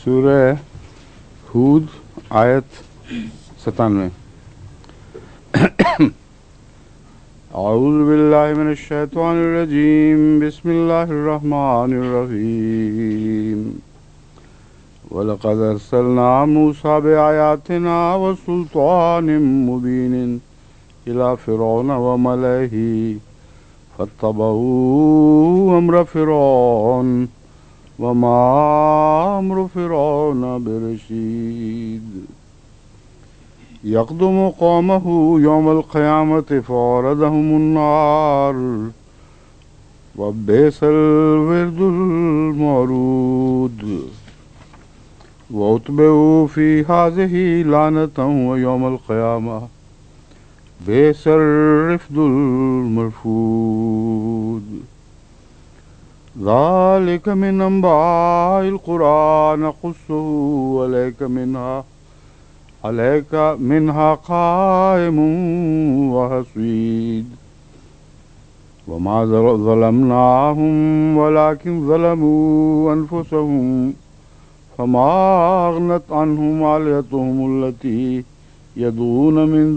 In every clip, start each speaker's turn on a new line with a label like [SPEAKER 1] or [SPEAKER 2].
[SPEAKER 1] सूरह हूद आयत 97। अऊज़ु बिल्लाहि मिनश शैतानिर रजीम बिस्मिल्लाहिर रहमानिर रहीम वलक़द अर्सलना मूसा बिआयातिना व सुल्तानिम मुबीनिन इला फ़िरऔन व मलइही फत्तबऊ अम्र फ़िरऔन वमा अम्रु फ़िरऔन बिरशीद यक़दुमु क़ौमहु यौमल क़ियामति फ़अौरदहुमुन्नार व बि'सल विर्दुल मौरूद व उत्बिउ फ़ी हाज़िही लानतन व यौमल क़ियामह बि'सल रिफ़दुल मरफ़ूद ज़ालिक मिन अंबाइल क़ुरआन नक़ुस्सुहु अलैका मिन्हा क़ाइमुन व हसीद वमा ज़लमनाहुम वलाकिन ज़लमू अनफुसहुम फमा अग़नत अन्हुम आलिहतुहुम अल्लती यदऊन मिन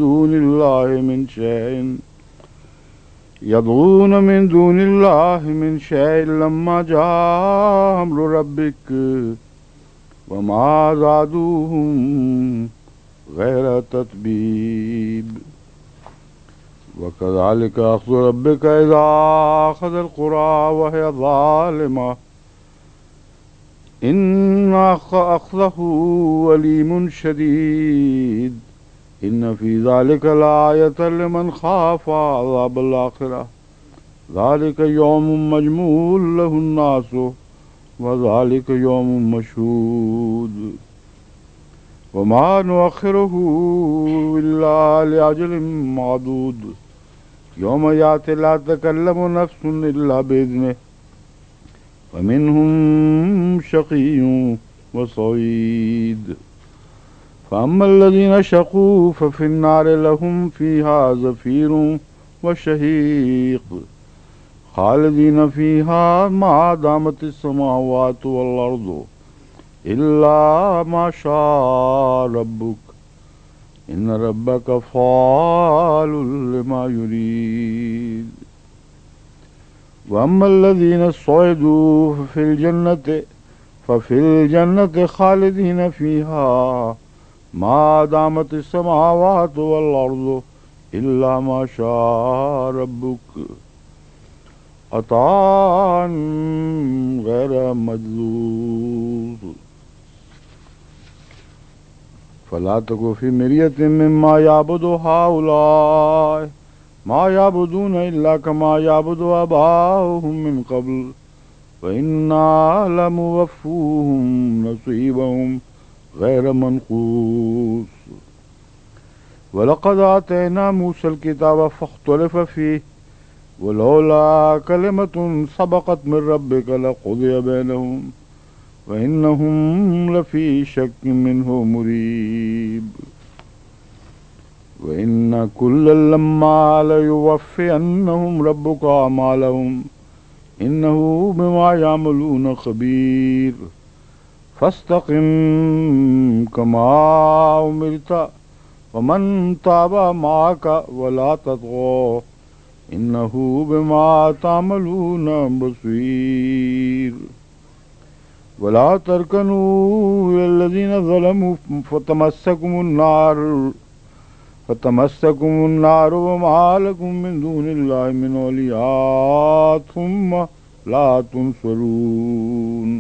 [SPEAKER 1] दूनिल्लाहि मिन शैइन लम्मा जाअ अम्रु रब्बिक वमा ज़ादूहुम गैर तत्बीब वकज़ालिक अख़्ज़ु रब्बिक इज़ा अख़ज़ल क़ुरा वहिय ज़ालिमा इन्न अख़्ज़हु अलीमुन शदीद इन्न फ़ी ज़ालिका लआयतन लिमन ख़ाफ़ अज़ाबल आख़िरह ज़ालिका यौमुम मजमूउन लहुन्नासु व ज़ालिका यौमुम मशहूद वमा नुअख़्खिरुहु इल्ला लिअजलिन मअदूद यौम याति ला तकल्लमु नफ़्सुन इल्ला बिइज़्निहि फमिनहुम शक़िय्युन व सईद फ़अम्मल्लज़ीन शक़ू फ़फ़िन्नारि लहुम फ़ीहा ज़फ़ीरुन व शहीक़ ख़ालिदीन फ़ीहा मा दामतिस समावातु वल अर्दु इल्ला मा शाअ रब्बुक इन्न रब्बक फ़आलुल लिमा युरीद वअम्मल्लज़ीन सुइदू फ़फ़िल जन्नति ख़ालिदीन फ़ीहा मा दामतिस समावातु वल अर्दु इल्ला मा शाअ रब्बुक अताअन गैर मजज़ूज़ फ़ला तकु फ़ी मिर्यतिन मिम्मा यअबुदु हाउलाइ मा यअबुदून इल्ला कमा यअबुदु आबाउहुम मिन क़ब्ल व इन्ना लमुवफ़्फ़ूहुम नसीबहुम गैर मनक़ूस वलक़द आतैना मूसल किताब फ़ख्तुलिफ़ फ़ीह वलौला कलिमतुन सबक़त मिन रब्बिक लक़ुदिय बैनहुम व इन्नहुम लफ़ी शक्किन मिन्हु मुरीब व इन्न कुल्लन लम्मा लयुवफ़्फ़ियन्नहुम रब्बुका अमालहुम इन्नहु बिमा यअमलून ख़बीर फ़स्तक़िम कमा उमिरत वमन ताब माअक वला तत्ग़ौ इन्नहु बिमा तामलून बसीर वला तरकनू इलल्लज़ीन ज़लमू फ़तमस्सकुमुन्नार वमा लकुम मिन दूनिल्लाहि मिन औलिया थुम्म ला तुनसरून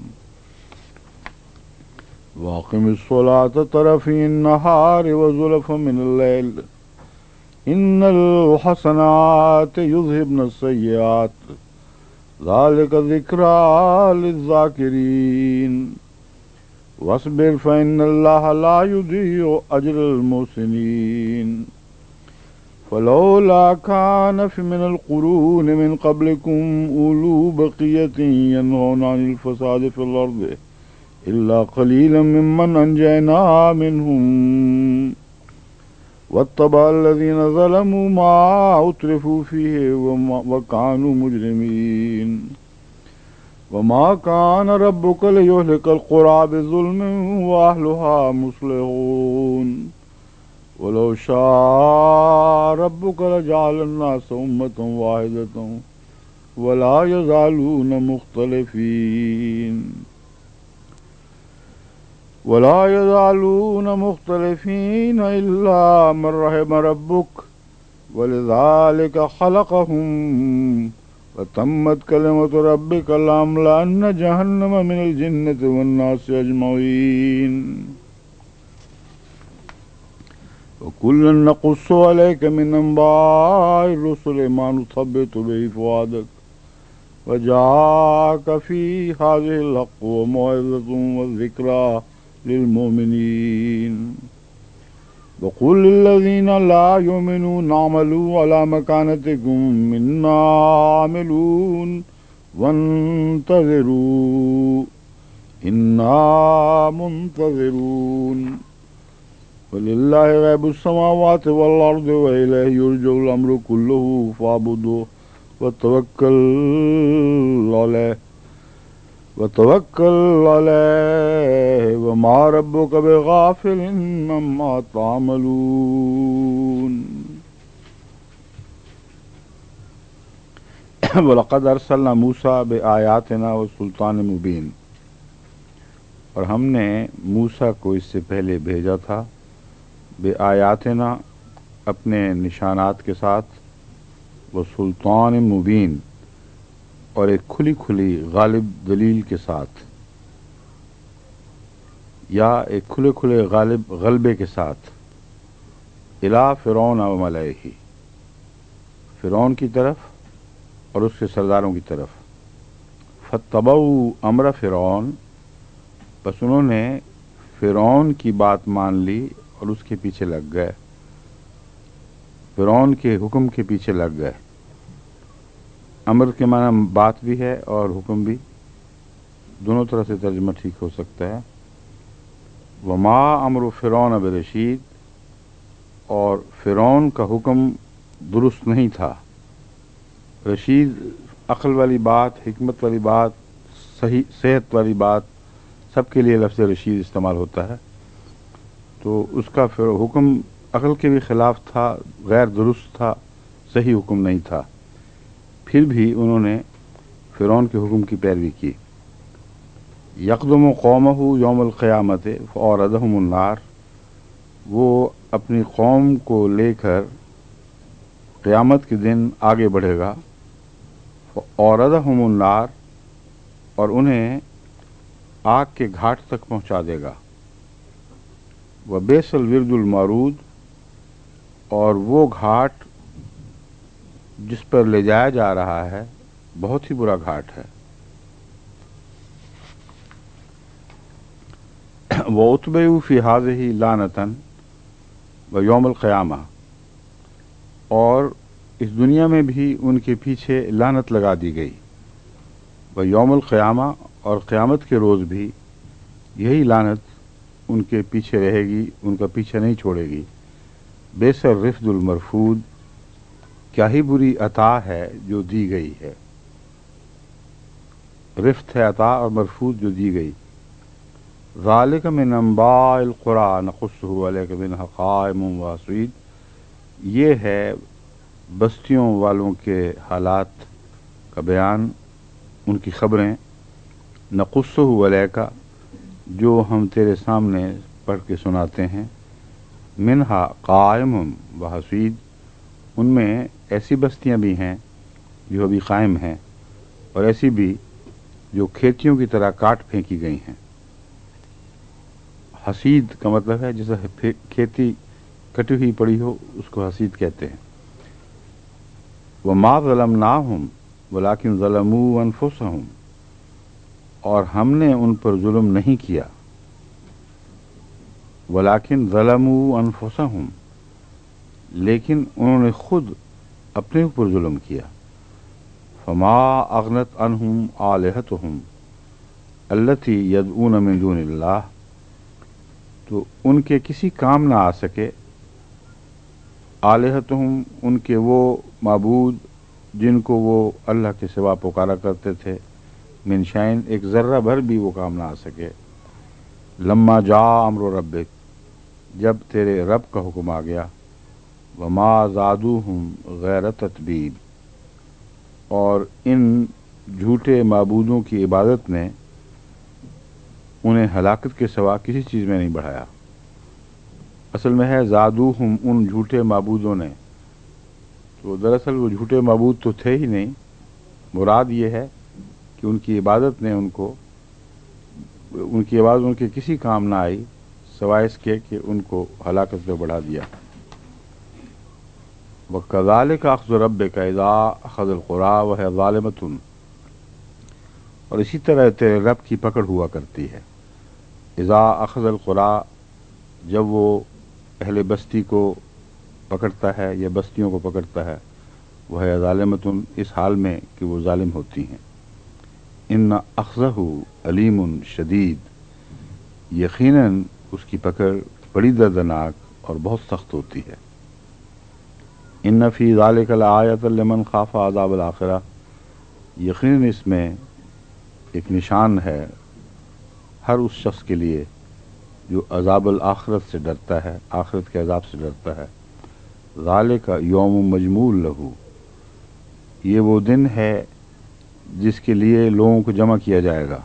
[SPEAKER 1] वाक़िमिस्सलाता तरफ़िन नहारि व ज़ुलफ़न मिनल लैल इन्नल हसनाति युज़हिबन सय्यिआत ज़ालिका ज़िक्रा लिज़्ज़ाकिरीन वस्बिर फ़इन्नल्लाहा ला युज़ीअु अज्रल मुहसिनीन फ़लौला कान मिनल क़ुरूनि मिन क़ब्लिकुम उलू बक़िय्यतिन यन्हौना अनिल फ़सादि फ़िल अर्दि इल्ला क़लीलन मिम्मन अंजयना मिनहुम वत्तबअल्लज़ीन ज़लमू मा उत्रिफू फ़ीहि व कानू मुजरिमीन وما كان ربك ليهلك القرى بظلم وأهلها مصلحون ولو شاء ربك لجعل الناس أمة واحدة ولا يزالون مختلفين إلا من رحم ربك ولذلك خلقهم وتمت كلمة ربك لأملأن جهنم من الجنة والناس أجمعين وكلا نقص عليك من أنباء الرسل ما نثبت به فؤادك وجاءك في هذه الحق وموعظة وذكرى للمؤمنين وقل للذين لا يؤمنون اعملوا على مكانتكم إنا عاملون وانتظروا إنا منتظرون ولله غيب السماوات والأرض وإليه يرجع الأمر كله فاعبده وتوكل عليه وما ربك بغافل عما تعملون وَلَقَدْ أَرْسَلْنَا مُوسَىٰ بِآيَاتِنَا وَسُلْطَانٍ مُبِينٍ اور ہم نے موسیٰ کو اس سے پہلے بھیجا تھا بِآیاتنا اپنے نشانات کے ساتھ وسلطان مبین اور ایک کھلی کھلی غالب دلیل کے ساتھ یا ایک کھلے کھلے غلبے کے ساتھ الی فرعون و ملئہ فرعون کی طرف اور اس کے سرداروں کی طرف فاتبعوا امر فرعون بس انہوں نے فرعون کی بات مان لی اور اس کے پیچھے لگ گئے فرعون کے حکم کے پیچھے لگ گئے امر کے معنی بات بھی ہے اور حکم بھی دونوں طرح سے ترجمہ ٹھیک ہو سکتا ہے وما امر فرعون برشید اور فرعون کا حکم درست نہیں تھا رشید عقل والی بات حکمت والی بات صحیح صحت والی بات سب کے لیے لفظ رشید استعمال ہوتا ہے تو اس کا حکم عقل کے بھی خلاف تھا غیر درست تھا صحیح حکم نہیں تھا پھر بھی انہوں نے فرعون کے حکم کی پیروی کی یقدم قومہ یوم القیامت فاوردہم النار وہ اپنی قوم کو لے کر قیامت کے دن آگے بڑھے گا فاوردہم النار اور انہیں آگ کے گھاٹ تک پہنچا دے گا وبئس الورد المورود اور وہ گھاٹ جس پر لے جایا جا رہا ہے بہت ہی برا گھاٹ ہے وَأُتْبِعُوا فِي هَٰذِهِ لَعْنَةً وَيَوْمَ الْقِيَامَةِ اور اس دنیا میں بھی ان کے پیچھے لعنت لگا دی گئی وَيَوْمَ الْقِيَامَةِ اور قیامت کے روز بھی یہی لعنت ان کے پیچھے رہے گی ان کا پیچھے نہیں چھوڑے گی بئس الرفد المرفود کیا ہی بری عطا ہے جو دی گئی ہے رفت ہے عطا اور مرفوض جو دی گئی ذالک من انباء القرى نقصہ علیک منہ قائم وحصید یہ ہے بستیوں والوں کے حالات کا بیان ان کی خبریں نقصہ علیک جو ہم تیرے سامنے پڑھ کے سناتے ہیں منہا قائم وحصید ان میں ایسی بستیاں بھی ہیں جو ابھی قائم ہیں اور ایسی بھی جو کھیتیوں کی طرح کاٹ پھینکی گئی ہیں حسید کا مطلب ہے جیسے کھیتی کٹی ہوئی پڑی ہو اس کو حسید کہتے ہیں وَمَا ظَلَمْنَاهُمْ وَلَٰكِنْ ظَلَمُوا أَنفُسَهُمْ اور ہم نے ان پر ظلم نہیں کیا وَلَٰكِنْ ظَلَمُوا أَنفُسَهُمْ لیکن انہوں نے خود اپنے اوپر ظلم کیا فَمَا أَغْنَتْ عَنْهُمْ آلِهَتُهُمْ الَّتِي يَدْعُونَ مِن دُونِ اللَّهِ تو ان کے کسی کام نہ آ سکے آلہتہم ان کے وہ معبود جن کو وہ اللہ کے سوا پکارا کرتے تھے من शैइन, एक ज़र्रा भर भी वो काम ना आ सके। लम्मा जा अम्र रब्बिक, जब तेरे रब का हुक्म आ गया। वमा ज़ादूहुम गैर ततबीब, और इन झूठे माबूदों की इबादत ने उन्हें हलाकत के सिवा किसी चीज़ में नहीं बढ़ाया। असल में है ज़ादूहुम, उन झूठे माबूदों ने, तो दरअसल वो झूठे माबूद तो थे ही नहीं। मुराद ये है कि उनकी इबादत ने उनकी आवाज़ उनके किसी काम ना आई सिवाय इसके कि उनको हलाकत पे बढ़ा दिया। वकज़ालिका अख़्ज़ु रब्बिका इज़ा अख़ज़ल क़ुरा वहिय ज़ालिमतुन, और इसी तरह तेरे रब की पकड़ हुआ करती है। इज़ा अख़ज़ल क़ुरा, जब वो अहले बस्ती को पकड़ता है या बस्तियों को पकड़ता है। वहिय ज़ालिमतुन, इस हाल में कि वो जालिम होती हैं। इन्ना अख़्ज़हु अलीमुन शदीद, यकीनन उसकी पकड़ बड़ी दर्दनाक और बहुत सख्त होती है। इन्ना फ़ी ज़ालिका लआयतन लिमन ख़ाफ़ अज़ाबल आखिरा, यकीनन इसमें एक निशान है हर उस शख्स के लिए जो अज़ाबुल आखिरत से डरता है, आखिरत के अज़ाब से डरता है। ज़ालिका यौम मजमूल लहू, ये वो दिन है जिसके लिए लोगों को जमा किया जाएगा।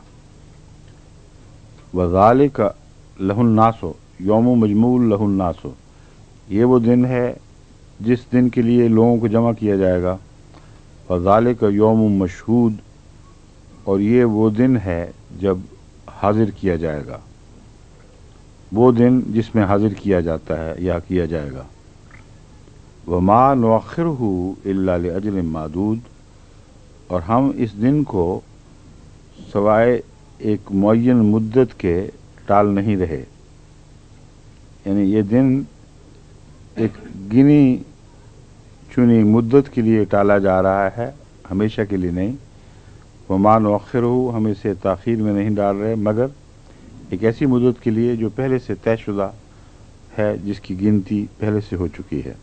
[SPEAKER 1] व ज़ालिका लहुन नासो, यौम मजमूल लहुन नासो, ये वो दिन है जिस दिन के लिए लोगों को जमा किया जाएगा। व ज़ालिका यौम मशहूद, और ये वो दिन है जब हाजिर किया जाएगा, वो दिन जिसमें हाजिर किया जाता है या किया जाएगा। वमा नुअख़्खिरुहु इल्ला लिअजलिन मादूद, और हम इस दिन को सवाए एक मुअय्यन मुद्दत के टाल नहीं रहे। यानी ये दिन एक गिनी चुनी मुद्दत के लिए टाला जा रहा है, हमेशा के लिए नहीं। वमा नुअख़्खिरुहु, हम इसे ताख़ीर में नहीं डाल रहे, मगर एक ऐसी मुद्दत के लिए जो पहले से तयशुदा है, जिसकी गिनती पहले से हो चुकी है।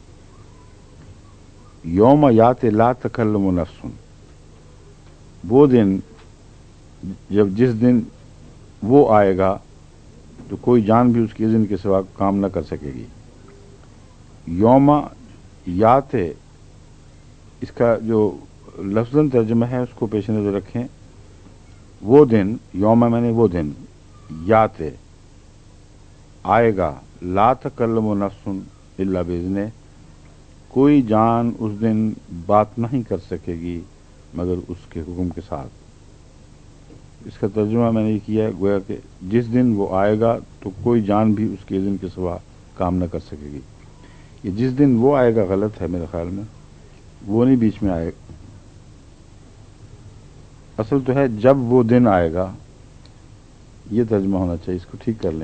[SPEAKER 1] यौम याति ला तकल्लमु नफ्सुन, वो दिन जिस दिन वो आएगा तो कोई जान भी उसके इज़्न के सिवा काम न कर सकेगी। यौम याते, इसका जो लफ्ज़न तर्जुमा है उसको पेश नज़र रखें। वो दिन, यौम मैंने वो दिन, याते आएगा, ला तकल्लमु नफ्सुन इल्ला बिइज़्निह, कोई जान उस दिन बात नहीं कर सकेगी मगर उसके हुक्म के साथ। इसका तर्जुमा मैंने ये किया है, गोया कि जिस दिन वो आएगा तो कोई जान भी उसके इज़्न के सिवा काम न कर सकेगी। ये जिस दिन वो आएगा गलत है मेरे ख्याल में, वो नहीं बीच में आएगा। असल तो है जब वो दिन आएगा, ये तर्जुमा होना चाहिए, इसको ठीक कर लें।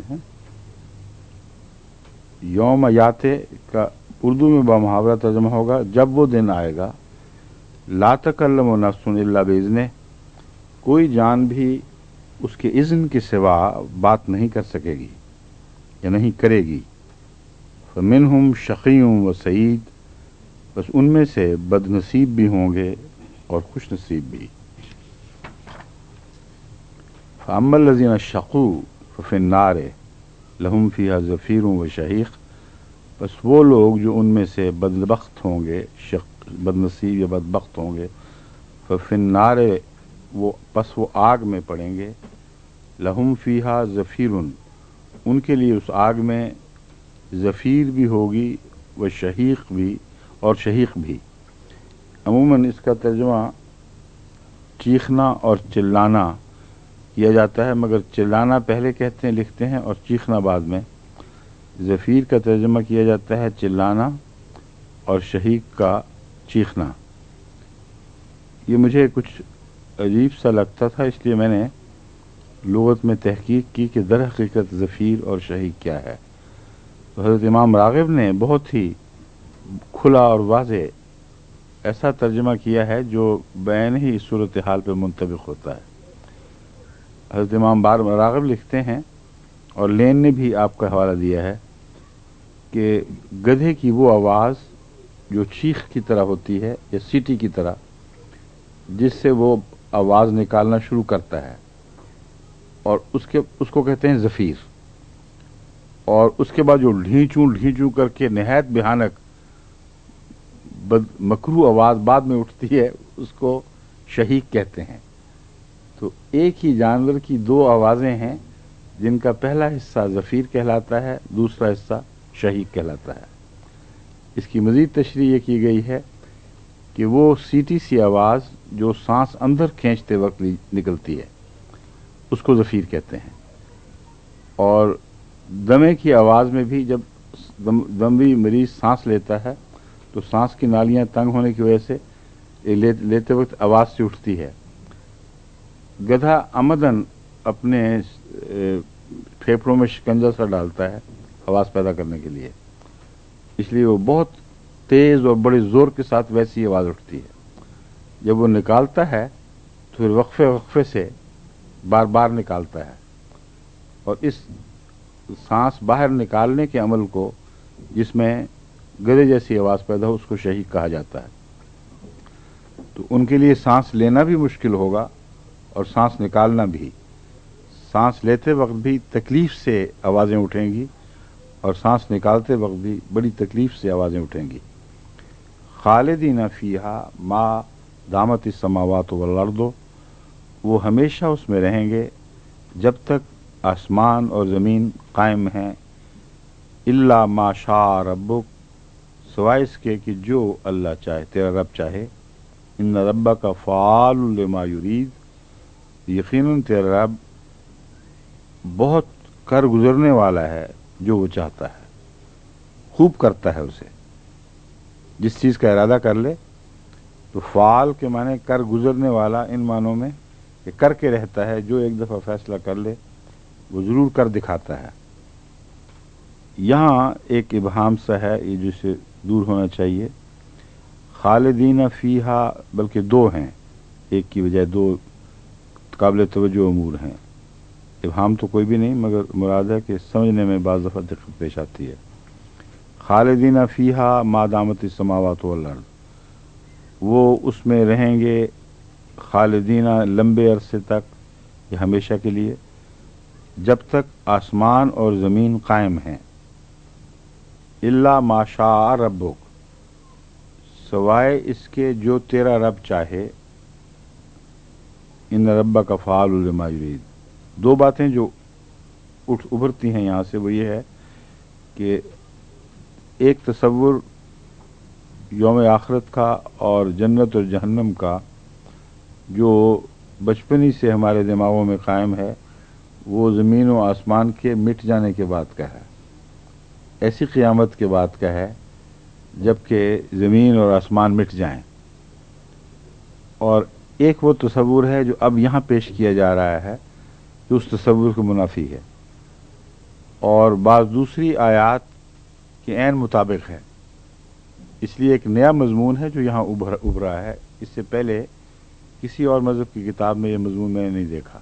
[SPEAKER 1] यौम याते का उर्दू में बामुहावरा तर्जुमा होगा जब वो दिन आएगा, ला तकल्लमु नफ्सुन इल्ला बिइज़्निह, कोई जान भी उसके इज़्न के सिवा बात नहीं कर सकेगी या नहीं करेगी। फमिनहुम शक़िय्युन व सईद, बस उनमें से बदनसीब भी होंगे और खुश नसीब भी। फ़अम्मल लज़ीना शक़ू फ़फ़िन्नार लहुम फ़ीहा ज़फ़ीरुन व शहीक़, बस वो लोग जो उनमें से बदबख्त होंगे, बदनसीब या बदबख्त होंगे, फ़फ़िन्नार, वो बस वो आग में पड़ेंगे। लहुम फ़ीहा ज़फ़ीरुन, उनके लिए उस आग में ज़फ़ीर भी होगी, व शहीक़ भी, और शहीक़ भी। अमूमन इसका तर्जुमा चीखना और चिल्लाना किया जाता है, मगर चिल्लाना पहले कहते हैं, लिखते हैं, और चीखना बाद में। ज़फ़ीर का तर्जुमा किया जाता है चिल्लाना और शहीक़ का चीखना। ये मुझे कुछ अजीब सा लगता था, इसलिए मैंने लुग़त में तहकीक की कि दर हकीकत ज़फ़ीर और शहीक़ क्या है। तो हज़रत इमाम राग़िब ने बहुत ही खुला और वाज़े ऐसा तर्जुमा किया है जो बैन ही इस सूरत हाल पर मुंतबिक होता है। हज़रत इमाम राग़िब लिखते हैं, और लेन ने भी आपका हवाला दिया है, कि गधे की वो आवाज़ जो चीख की तरह होती है या सीटी की तरह, जिससे वो आवाज़ निकालना शुरू करता है और उसको कहते हैं ज़फ़ीर। और उसके बाद जो ढींचू करके नहायत भयानक मकरू आवाज़ बाद में उठती है उसको शहीक कहते हैं। तो एक ही जानवर की दो आवाज़ें हैं जिनका पहला हिस्सा ज़फ़ीर कहलाता है, दूसरा हिस्सा शहीक कहलाता है। इसकी मज़ीद तशरीह ये की गई है कि वो सीटी सी आवाज़ जो सांस अंदर खींचते वक्त निकलती है उसको ज़फ़ीर कहते हैं। और दमे की आवाज़ में भी जब दमी मरीज़ सांस लेता है तो सांस की नालियां तंग होने की वजह से लेते वक्त आवाज़ से उठती है। गधा आमदन अपने फेफड़ों में शिकंजा सा डालता है आवाज़ पैदा करने के लिए, इसलिए वो बहुत तेज़ और बड़े ज़ोर के साथ वैसी आवाज़ उठती है। जब वो निकालता है तो फिर वक्फे से बार बार निकालता है और इस सांस बाहर निकालने के अमल को, जिसमें गधे जैसी आवाज़ पैदा हो, उसको शहीक कहा जाता है। तो उनके लिए सांस लेना भी मुश्किल होगा और सांस निकालना भी। सांस लेते वक्त भी तकलीफ से आवाज़ें उठेंगी और सांस निकालते वक्त भी बड़ी तकलीफ से आवाज़ें उठेंगी। खालिदीन फीहा मा दामत समावात वल अर्दो, वो हमेशा उसमें रहेंगे जब तक आसमान और ज़मीन कायम हैं। इल्ला मा शा रब्बुक, सिवाय इसके कि जो अल्लाह चाहे, तेरा रब चाहे। इन्न रब्बका फ़आलुन लिमा युरीद, यकीनन तेरा रब बहुत कर गुजरने वाला है जो वो चाहता है, खूब करता है उसे। जिस चीज़ का इरादा कर ले तो फ़ाल के माने कर गुजरने वाला, इन मानों में कि करके रहता है। जो एक दफ़ा फैसला कर ले वो ज़रूर कर दिखाता है। यहाँ एक इबहाम सा है, ये जिससे दूर होना चाहिए। खालिदीन फ़ीहा, बल्कि दो हैं, एक की बजाय दो काबिल तवज्जो अमूर हैं। इबहाम तो कोई भी नहीं, मगर मुराद है कि समझने में बाज़ दफ़ा दिक्कत पेश आती है। खालिदीन फ़ीहा मा दामत समावात वल अर्द, वो उसमें रहेंगे खालिदीना लंबे अरसे तक, या हमेशा के लिए, जब तक आसमान और ज़मीन कायम हैं। इल्ला मा शा रब्बुक, सवाए इसके जो तेरा रब चाहे। इन रब्बका फ़आलुन लिमा युरीद। दो बातें जो उभरती हैं यहाँ से वो ये है कि एक तसव्वुर यौम आखिरत का और जन्नत और जहन्नम का जो बचपनी से हमारे दिमागों में कायम है, वो ज़मीन और आसमान के मिट जाने के बाद का है। ऐसी क़यामत के बाद का है जबकि ज़मीन और आसमान मिट जाएं। और एक वो तसव्वुर है जो अब यहाँ पेश किया जा रहा है जो उस तसव्वुर के मुनाफी है, और बाज़ दूसरी आयात के ऐन मुताबिक है। इसलिए एक नया मजमून है जो यहाँ उभरा है। इससे पहले किसी और मज़हब की किताब में यह मजमून मैंने नहीं देखा।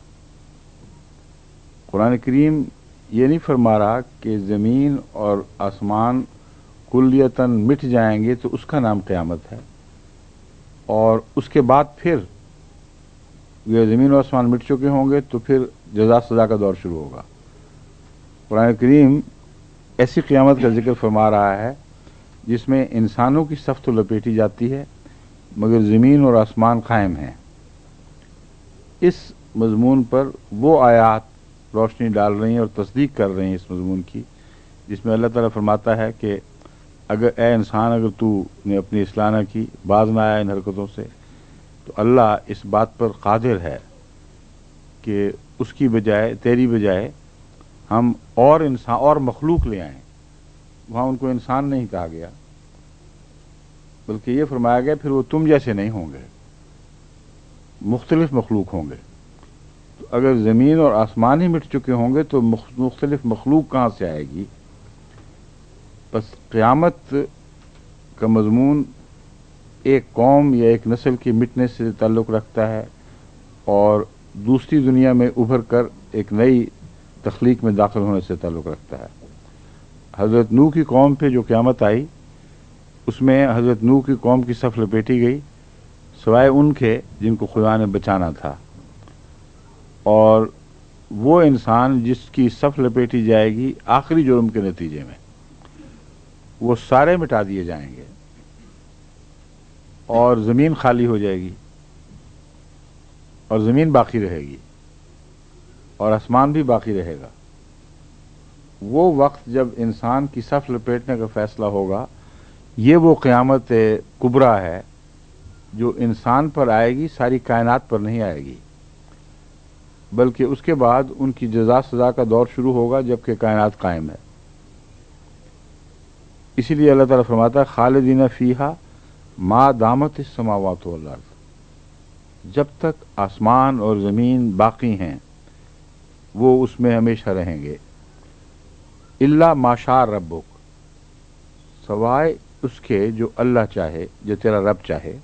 [SPEAKER 1] कुरान करीम ये नहीं फरमा रहा कि ज़मीन और आसमान कुल्लियतन मिट जाएंगे तो उसका नाम क़यामत है, और उसके बाद फिर ये ज़मीन और आसमान मिट चुके होंगे तो फिर जज़ा सज़ा का दौर शुरू होगा। कुरान करीम ऐसी क़यामत का जिक्र फरमा रहा है जिसमें इंसानों की सफ़ तो लपेटी जाती है मगर ज़मीन और आसमान कायम हैं। इस मज़मून पर वो आयात रोशनी डाल रही हैं और तस्दीक कर रही हैं इस मज़मून की, जिसमें अल्लाह ताला फरमाता है कि अगर ए इंसान, अगर तू ने अपनी इस्लाह न की, बाज ना आया इन हरकतों से, तो अल्लाह इस बात पर कादिर है कि उसकी बजाय, तेरी बजाय हम और इंसान और मखलूक ले आएँ। वहाँ उनको इंसान नहीं कहा गया, बल्कि ये फरमाया गया फिर वो तुम जैसे नहीं होंगे, मुख्तलिफ मखलूक होंगे। तो अगर ज़मीन और आसमान ही मिट चुके होंगे तो मुख्तलिफ मखलूक कहाँ से आएगी। बस क़यामत का मज़मून एक कौम या एक नस्ल के मिटने से ताल्लुक़ रखता है और दूसरी दुनिया में उभर कर एक नई तख्लीक में दाखिल होने से ताल्लुक़ रखता है। हज़रत नूह की कौम पे जो क़यामत आई उसमें हज़रत नूह की कौम की सफ़ लपेटी गई, سوائے ان کے جن کو خدا نے بچانا تھا، اور وہ انسان جس کی صف لپیٹی جائے گی آخری جرم کے نتیجے میں، وہ سارے مٹا دیے جائیں گے اور زمین خالی ہو جائے گی اور زمین باقی رہے گی اور آسمان بھی باقی رہے گا۔ وہ وقت جب انسان کی صف لپیٹنے کا فیصلہ ہوگا، یہ وہ قیامت کبریٰ ہے جو انسان پر آئے گی، ساری کائنات پر نہیں آئے گی، بلکہ اس کے بعد ان کی جزا سزا کا دور شروع ہوگا جبکہ کائنات قائم ہے۔ اسی لیے اللہ تعالیٰ فرماتا ہے خالدین فیہا ما دامت السماوات والارض، جب تک آسمان اور زمین باقی ہیں وہ اس میں ہمیشہ رہیں گے، الا ما شاء ربک، سوائے اس کے جو اللہ چاہے، جو تیرا رب چاہے۔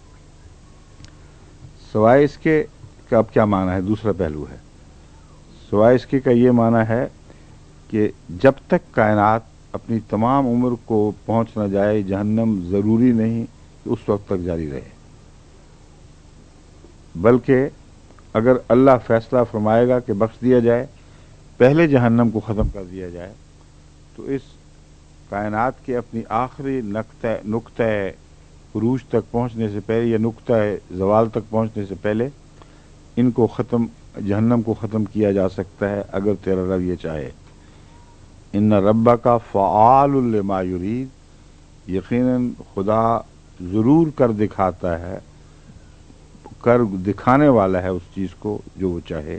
[SPEAKER 1] سوائے اس کے کا اب کیا معنی ہے؟ دوسرا پہلو ہے، سوائے اس کے کا یہ معنی ہے کہ جب تک کائنات اپنی تمام عمر کو پہنچ نہ جائے جہنم ضروری نہیں کہ اس وقت تک جاری رہے، بلکہ اگر اللہ فیصلہ فرمائے گا کہ بخش دیا جائے، پہلے جہنم کو ختم کر دیا جائے، تو اس کائنات کے اپنی آخری نقطہ عروج تک پہنچنے سے پہلے یا نقطہ زوال تک پہنچنے سے پہلے ان کو جہنم کو ختم کیا جا سکتا ہے اگر تیرا رب یہ چاہے۔ ان ربک فعال لما یرید، یقیناً خدا ضرور کر دکھاتا ہے، کر دکھانے والا ہے اس چیز کو جو وہ چاہے۔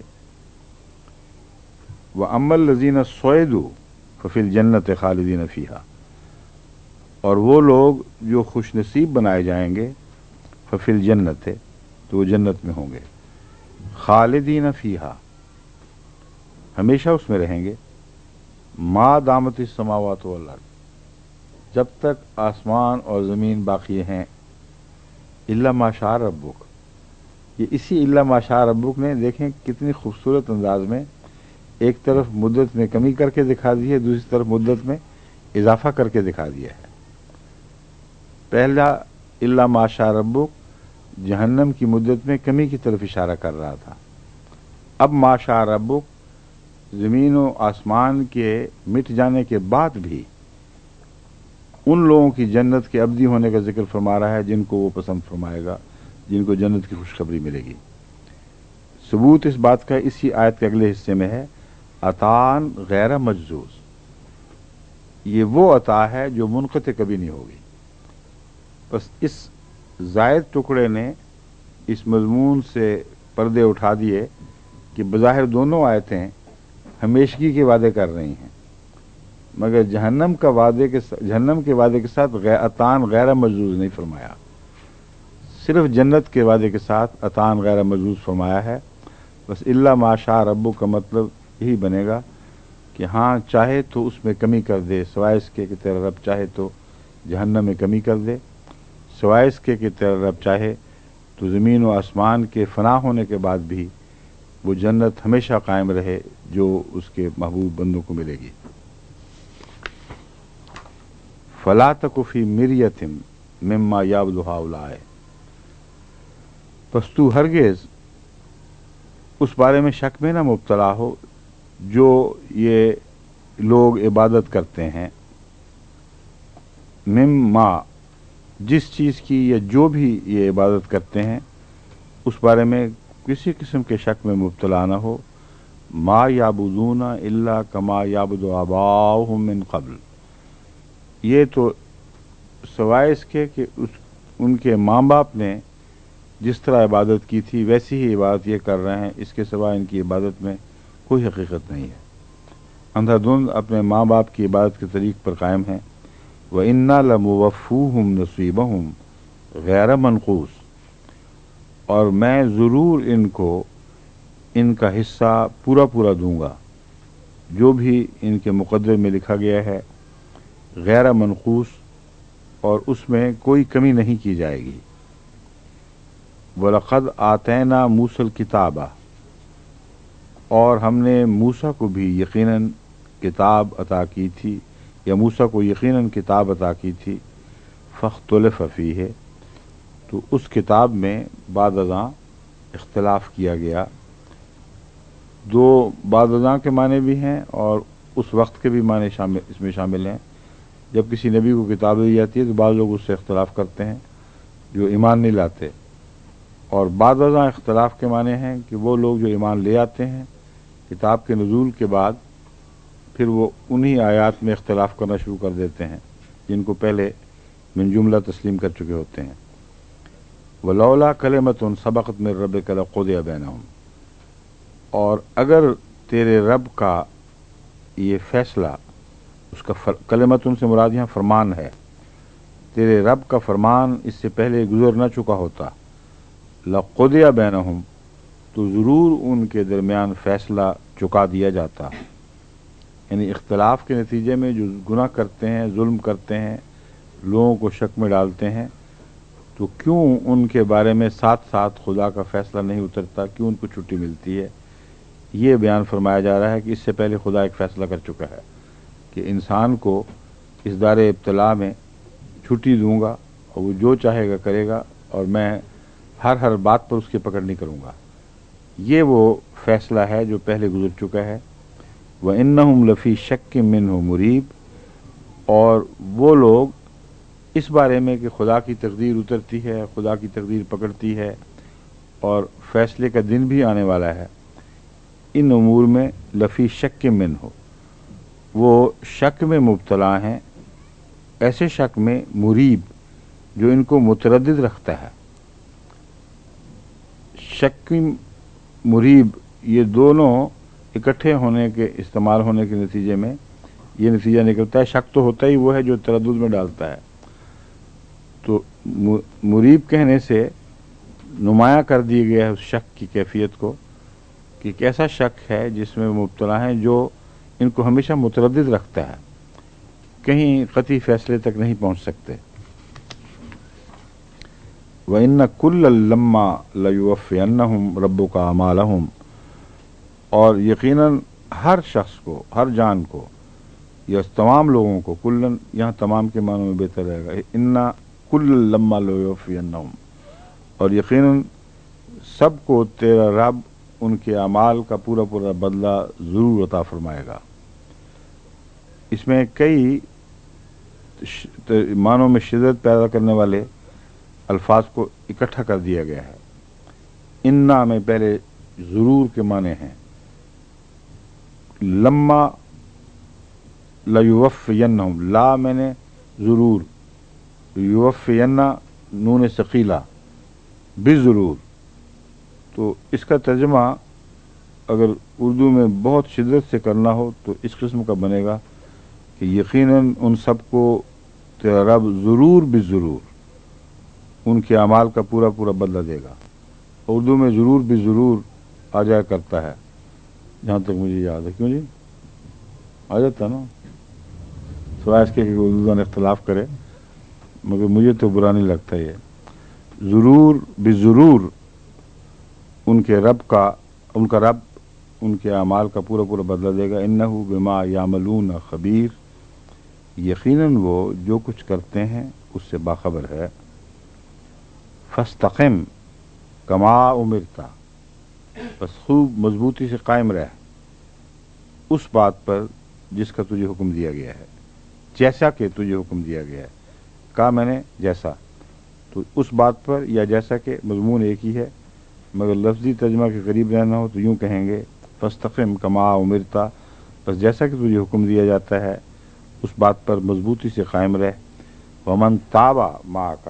[SPEAKER 1] وَأَمَّا الَّذِينَ سُعِدُوا فَفِي الْجَنَّةِ خَالِدِينَ فِيهَا، اور وہ لوگ جو خوش نصیب بنائے جائیں گے، ففی الجنت، تو وہ جنت میں ہوں گے، خالدین فیہا، ہمیشہ اس میں رہیں گے، ما دامت السماوات والارض، جب تک آسمان اور زمین باقی ہیں، الا ما شاء ربک۔ یہ اسی الا ما شاء ربک نے دیکھیں کتنی خوبصورت انداز میں ایک طرف مدت میں کمی کر کے دکھا دی ہے، دوسری طرف مدت میں اضافہ کر کے دکھا دیا ہے۔ پہلا الا ما شاء ربک جہنم کی مدت میں کمی کی طرف اشارہ کر رہا تھا، اب ما شاء ربک زمین و آسمان کے مٹ جانے کے بعد بھی ان لوگوں کی جنت کے ابدی ہونے کا ذکر فرما رہا ہے جن کو وہ پسند فرمائے گا، جن کو جنت کی خوشخبری ملے گی۔ ثبوت اس بات کا اسی آیت کے اگلے حصے میں ہے، عطاءً غیر مجزوز، یہ وہ عطا ہے جو منقطع کبھی نہیں ہوگی۔ بس اس زائد ٹکڑے نے اس مضمون سے پردے اٹھا دیے کہ بظاہر دونوں آیتیں ہمیشگی کے وعدے کر رہی ہیں، مگر جہنم کے وعدے کے ساتھ عطاءً غیر مجزوز نہیں فرمایا، صرف جنت کے وعدے کے ساتھ عطاءً غیر مجزوز فرمایا ہے۔ بس الا ما شاء ربک کا مطلب یہی بنے گا کہ ہاں چاہے تو اس میں کمی کر دے، سوائے اس کے کہ تیرا رب چاہے تو جہنم میں کمی کر دے، سوائے اس کے کہ تیرا رب چاہے تو زمین و آسمان کے فنا ہونے کے بعد بھی وہ جنت ہمیشہ قائم رہے جو اس کے محبوب بندوں کو ملے گی۔ فلا تک فی مریۃ مما یعبد ہؤلاء، پس تو ہرگز اس بارے میں شک میں نہ مبتلا ہو جو یہ لوگ عبادت کرتے ہیں، مما جس چیز کی یا جو بھی یہ عبادت کرتے ہیں اس بارے میں کسی قسم کے شک میں مبتلا نہ ہو، ما یعبدون الا کما یعبد آباؤہم من قبل، یہ تو سوائے اس کے کہ ان کے ماں باپ نے جس طرح عبادت کی تھی ویسی ہی عبادت یہ کر رہے ہیں، اس کے سوا ان کی عبادت میں کوئی حقیقت نہیں ہے، اندھا دھند اپنے ماں باپ کی عبادت کے طریق پر قائم ہیں۔ وَإِنَّا لَمُوَفُّوهُمْ نَصِيبَهُمْ غیر منقوص، اور میں ضرور ان کو ان کا حصہ پورا پورا دوں گا، جو بھی ان کے مقدر میں لکھا گیا ہے، غیر منقوص، اور اس میں کوئی کمی نہیں کی جائے گی۔ وَلَقَدْ آتَيْنَا مُوسَى الْكِتَابَ، اور ہم نے موسیٰ کو بھی یقیناً کتاب عطا کی تھی، یا موسیٰ کو یقیناً کتاب عطا کی تھی، فاختلف فیہ، تو اس کتاب میں بعد ازاں اختلاف کیا گیا. دو بعد ازاں کے معنی بھی ہیں اور اس وقت کے بھی معنی اس میں شامل ہیں. جب کسی نبی کو کتاب دی جاتی ہے تو بعض لوگ اس سے اختلاف کرتے ہیں جو ایمان نہیں لاتے، اور بعد ازاں اختلاف کے معنی ہیں کہ وہ لوگ جو ایمان لے آتے ہیں کتاب کے نزول کے بعد، پھر وہ انہی آیات میں اختلاف کرنا شروع کر دیتے ہیں جن کو پہلے من جملہ تسلیم کر چکے ہوتے ہیں. ولولا کلمۃ سبقت من ربک لقضی بینہم، اور اگر تیرے رب کا یہ فیصلہ، اس کا کلمۃ سے مراد یہاں فرمان ہے، تیرے رب کا فرمان اس سے پہلے گزر نہ چکا ہوتا، لقضی بینہم، تو ضرور ان کے درمیان فیصلہ چکا دیا جاتا. یعنی اختلاف کے نتیجے میں جو گناہ کرتے ہیں، ظلم کرتے ہیں، لوگوں کو شک میں ڈالتے ہیں، تو کیوں ان کے بارے میں ساتھ ساتھ خدا کا فیصلہ نہیں اترتا، کیوں ان کو چھٹی ملتی ہے؟ یہ بیان فرمایا جا رہا ہے کہ اس سے پہلے خدا ایک فیصلہ کر چکا ہے کہ انسان کو اس دار ابتلا میں چھٹی دوں گا اور وہ جو چاہے گا کرے گا، اور میں ہر بات پر اس کی پکڑ نہیں کروں گا. یہ وہ فیصلہ ہے جو پہلے گزر چکا ہے. وَإِنَّهُمْ لَفِي شَكٍّ مِّنْهُ مُرِيبٍ، اور وہ لوگ اس بارے میں کہ خدا کی تقدیر اترتی ہے، خدا کی تقدیر پکڑتی ہے اور فیصلے کا دن بھی آنے والا ہے، ان امور میں لفی شک منہ، وہ شک میں مبتلا ہیں، ایسے شک میں مریب جو ان کو متردد رکھتا ہے. شک مریب یہ دونوں اکٹھے ہونے کے، استعمال ہونے کے نتیجے میں یہ نتیجہ نکلتا ہے. شک تو ہوتا ہی وہ ہے جو تردد میں ڈالتا ہے، تو مریب کہنے سے نمایاں کر دیا گیا ہے اس شک کی کیفیت کو کہ ایک ایسا شک ہے جس میں مبتلا ہیں جو ان کو ہمیشہ متردد رکھتا ہے، کہیں قطعی فیصلے تک نہیں پہنچ سکتے. وَإِنَّ كُلًّا لَمَّا لَيُوَفِّيَنَّهُمْ رَبُّكَ أَعْمَالَهُمْ، اور یقیناً ہر شخص کو، ہر جان کو، یا تمام لوگوں کو، کلن یہاں تمام کے معنوں میں بہتر رہے گا، اِنَّ كُلًّا لَمَّا لَيُوَفِّيَنَّهُمْ، اور یقیناً سب کو تیرا رب ان کے اعمال کا پورا پورا بدلہ ضرور عطا فرمائے گا. اس میں کئی معنوں میں شدت پیدا کرنے والے الفاظ کو اکٹھا کر دیا گیا ہے. انا میں پہلے ضرور کے معنی ہیں، لما لیوفینہم، لا میں نے ضرور، یوفینا نون ثقیلہ، بضرور. تو اس کا ترجمہ اگر اردو میں بہت شدت سے کرنا ہو تو اس قسم کا بنے گا کہ یقیناً ان سب کو تیرا رب ضرور بضرور ان کے اعمال کا پورا پورا بدلہ دے گا. اردو میں ضرور بضرور آ جایا کرتا ہے جہاں تک مجھے یاد ہے. کیوں جی آ جاتا نا، سوائے اس کے کہ اردو نے اختلاف کرے، مگر مجھے تو برا نہیں لگتا. یہ ضرور بضرور ان کے رب کا، ان کا رب ان کے اعمال کا پورا پورا بدلہ دے گا. انہ بما یعملون خبیر، یقیناً وہ جو کچھ کرتے ہیں اس سے باخبر ہے. فاستقم کما امرتا، بس خوب مضبوطی سے قائم رہ اس بات پر جس کا تجھے حکم دیا گیا ہے، جیسا کہ تجھے حکم دیا گیا ہے. کہا میں نے جیسا، تو اس بات پر یا جیسا کہ مضمون ایک ہی ہے، مگر لفظی ترجمہ کے قریب رہنا ہو تو یوں کہیں گے فاستقم کما امرتا، بس جیسا کہ تجھے حکم دیا جاتا ہے اس بات پر مضبوطی سے قائم رہ. ومن تاب معک،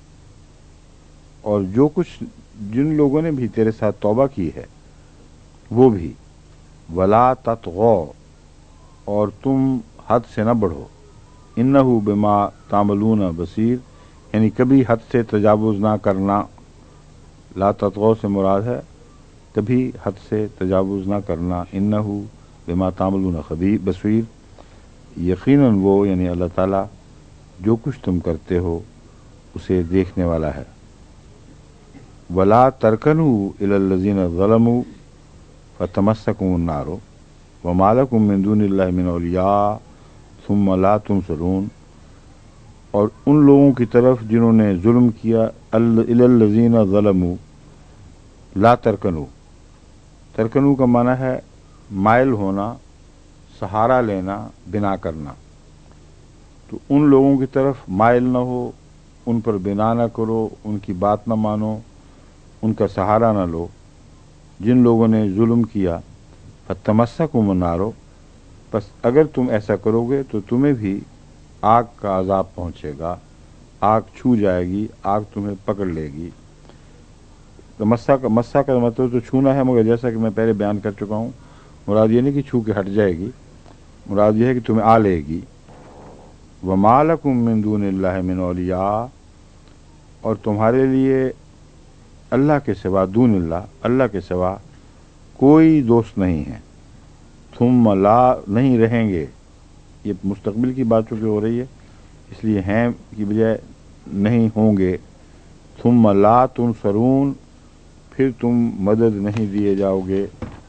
[SPEAKER 1] اور جو کچھ جن لوگوں نے بھی تیرے ساتھ توبہ کی ہے وہ بھی. ولا تطغوا، اور تم حد سے نہ بڑھو. انہ بما تعملون بصیر، یعنی کبھی حد سے تجاوز نہ کرنا. لا تطغوا سے مراد ہے کبھی حد سے تجاوز نہ کرنا. انہ بما تعملون بصیر، یقیناً وہ یعنی اللہ تعالیٰ جو کچھ تم کرتے ہو اسے دیکھنے والا ہے. ولا ترکنوا الی الذین ظلموا فتمسکم النار وما لکم من دون اللہ من اولیاء ثم لا تنصرون، اور ان لوگوں کی طرف جنہوں نے ظلم کیا، الذین ظلموا لا ترکنو، ترکنو کا معنی ہے مائل ہونا، سہارا لینا، بنا کرنا، تو ان لوگوں کی طرف مائل نہ ہو، ان پر بنا نہ کرو، ان کی بات نہ مانو، ان کا سہارا نہ لو، جن لوگوں نے ظلم کیا، فتمسکم النار، بس اگر تم ایسا کرو گے تو تمہیں بھی آگ کا عذاب پہنچے گا، آگ چھو جائے گی، آگ تمہیں پکڑ لے گی۔ تو مسا کا مطلب تو چھونا ہے، مگر جیسا کہ میں پہلے بیان کر چکا ہوں، مراد یہ نہیں کہ چھو کے ہٹ جائے گی، مراد یہ ہے کہ تمہیں آ لے گی۔ وَمَا لَكُم مِّن دُونِ اللَّهِ مِنْ أَوْلِيَاءَ، اور تمہارے لیے اللہ کے سوا، دون اللہ، اللہ کے سوا کوئی دوست نہیں ہے۔ ثم لا، نہیں رہیں گے، یہ مستقبل کی بات چونکہ ہو رہی ہے اس لیے ہیں کی بجائے نہیں ہوں گے۔ ثم لا تنصرون، پھر تم مدد نہیں دیے جاؤ گے۔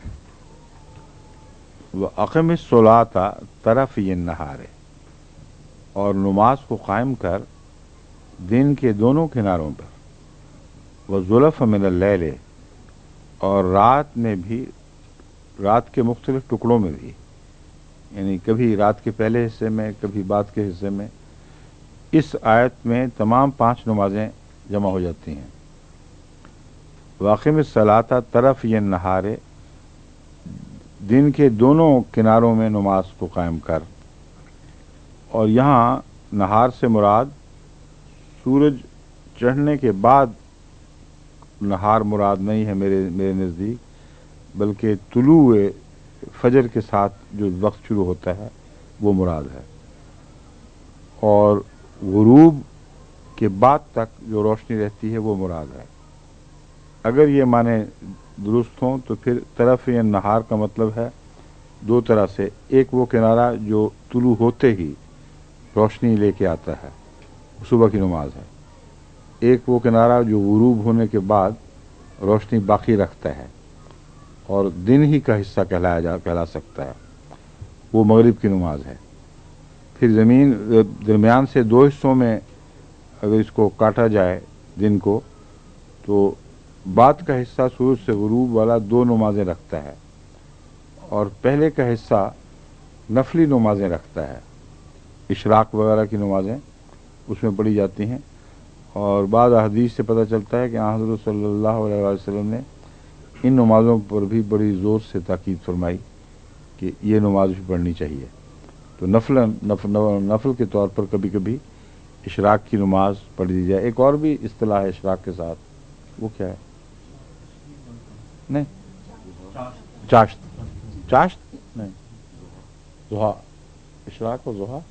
[SPEAKER 1] وَأَقِمِ الصَّلَاةَ طَرَفَيِ النَّهَارِ، اور نماز کو قائم کر دن کے دونوں کناروں پر، وَزُلَفًا مِنَ اللَّيْلِ، اور رات میں بھی، رات کے مختلف ٹکڑوں میں بھی، یعنی کبھی رات کے پہلے حصے میں، کبھی بعد کے حصے میں۔ اس آیت میں تمام 5 نمازیں جمع ہو جاتی ہیں۔ وَأَقِمِ الصَّلَاةَ طَرَفَيِ النَّهَارِ، دن کے دونوں کناروں میں نماز کو قائم کر، اور یہاں نہار سے مراد سورج چڑھنے کے بعد نہار مراد نہیں ہے میرے نزدیک، بلکہ طلوع فجر کے ساتھ جو وقت شروع ہوتا ہے وہ مراد ہے، اور غروب کے بعد تک جو روشنی رہتی ہے وہ مراد ہے۔ اگر یہ معنی درست ہوں تو پھر طرف نہار کا مطلب ہے 2 طرح سے، ایک وہ کنارہ جو طلوع ہوتے ہی روشنی لے کے آتا ہے، صبح کی نماز ہے، ایک وہ کنارہ جو غروب ہونے کے بعد روشنی باقی رکھتا ہے اور دن ہی کا حصہ کہلا سکتا ہے، وہ مغرب کی نماز ہے۔ پھر زمین درمیان سے 2 حصوں میں اگر اس کو کاٹا جائے دن کو، تو بعد کا حصہ سورج سے غروب والا 2 نمازیں رکھتا ہے، اور پہلے کا حصہ نفلی نمازیں رکھتا ہے، اشراق وغیرہ کی نمازیں اس میں پڑھی جاتی ہیں۔ اور بعض احادیث سے پتہ چلتا ہے کہ حضرت صلی اللہ علیہ وسلم نے ان نمازوں پر بھی بڑی زور سے تاکید فرمائی کہ یہ نماز بھی پڑھنی چاہیے۔ تو نفل کے طور پر کبھی کبھی اشراق کی نماز پڑھ دی جائے۔ ایک اور بھی اصطلاح ہے اشراق کے ساتھ، وہ کیا ہے؟ نہیں، چاشت نہیں، ضحیٰ، اشراق و ضحیٰ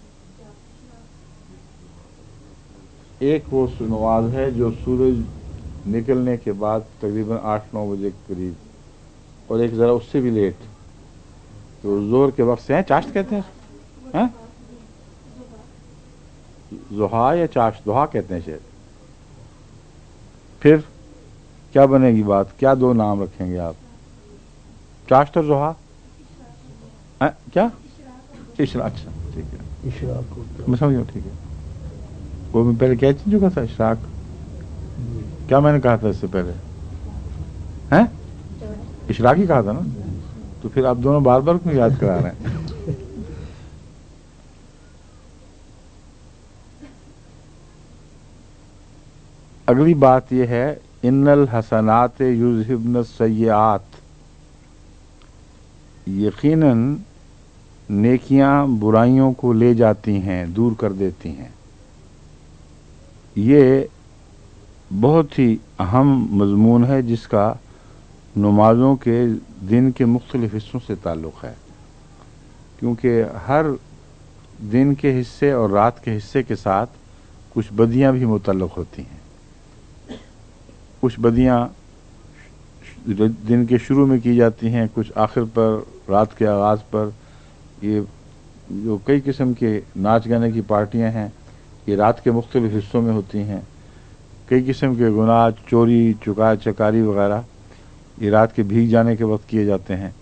[SPEAKER 1] ایک وہ نماز ہے جو سورج نکلنے کے بعد تقریباً 8-9 بجے کے قریب، اور ایک ذرا اس سے بھی لیٹ، تو زہر کے وقت سے ہیں، چاشت کہتے ہیں، ضحیٰ یا چاشت، ضحیٰ کہتے ہیں شاید۔ پھر کیا بنے گی بات، کیا 2 نام رکھیں گے آپ؟ چاشت اور ضحیٰ، کیا اشراق؟ اچھا ٹھیک ہے، اشراق میں سمجھ گیا، ٹھیک ہے۔ وہ میں پہلے کہہ چکا تھا اشراق، کیا میں نے کہا تھا اس سے پہلے؟ ہیں اشراق ہی کہا تھا نا، تو پھر آپ دونوں بار بار کیوں یاد کرا رہے ہیں؟ اگلی بات یہ ہے، ان الحسنات یذہبن السیئات، یقیناً نیکیاں برائیوں کو لے جاتی ہیں، دور کر دیتی ہیں۔ یہ بہت ہی اہم مضمون ہے جس کا نمازوں کے دن کے مختلف حصوں سے تعلق ہے، کیونکہ ہر دن کے حصے اور رات کے حصے کے ساتھ کچھ بدیاں بھی متعلق ہوتی ہیں۔ کچھ بدیاں دن کے شروع میں کی جاتی ہیں، کچھ آخر پر، رات کے آغاز پر۔ یہ جو کئی قسم کے ناچ گانے کی پارٹیاں ہیں یہ رات کے مختلف حصوں میں ہوتی ہیں۔ کئی قسم کے گناہ، چوری، چکاری وغیرہ یہ رات کے بھیگ جانے کے وقت کیے جاتے ہیں۔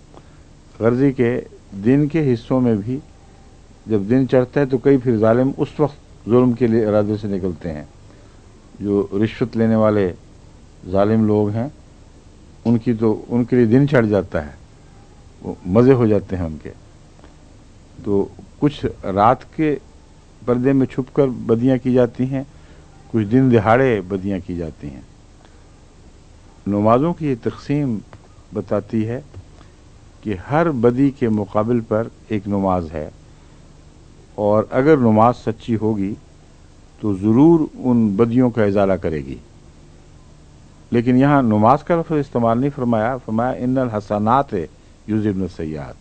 [SPEAKER 1] غرضی کے دن کے حصوں میں بھی جب دن چڑھتا ہے تو کئی پھر ظالم اس وقت जुल्म के लिए इरादे से निकलते हैं। जो रिश्वत लेने वाले जालिम लोग हैं उनके लिए दिन चढ़ जाता है, वो मज़े हो जाते हैं उनके। तो कुछ रात के पर्दे में छुपकर बदियां की जाती हैं, कुछ दिन दिहाड़े बदियां की जाती हैं। नमाज़ों की ये तक़सीम बताती है कि हर बदी के मुकाबिल पर एक नमाज है, और अगर नमाज सच्ची होगी तो ज़रूर उन बदियों का इज़ाला करेगी। लेकिन यहाँ नमाज का लफ्ज़ इस्तेमाल नहीं फरमाया, फरमाया इन्नल हसनात युज़िबन सय्यात।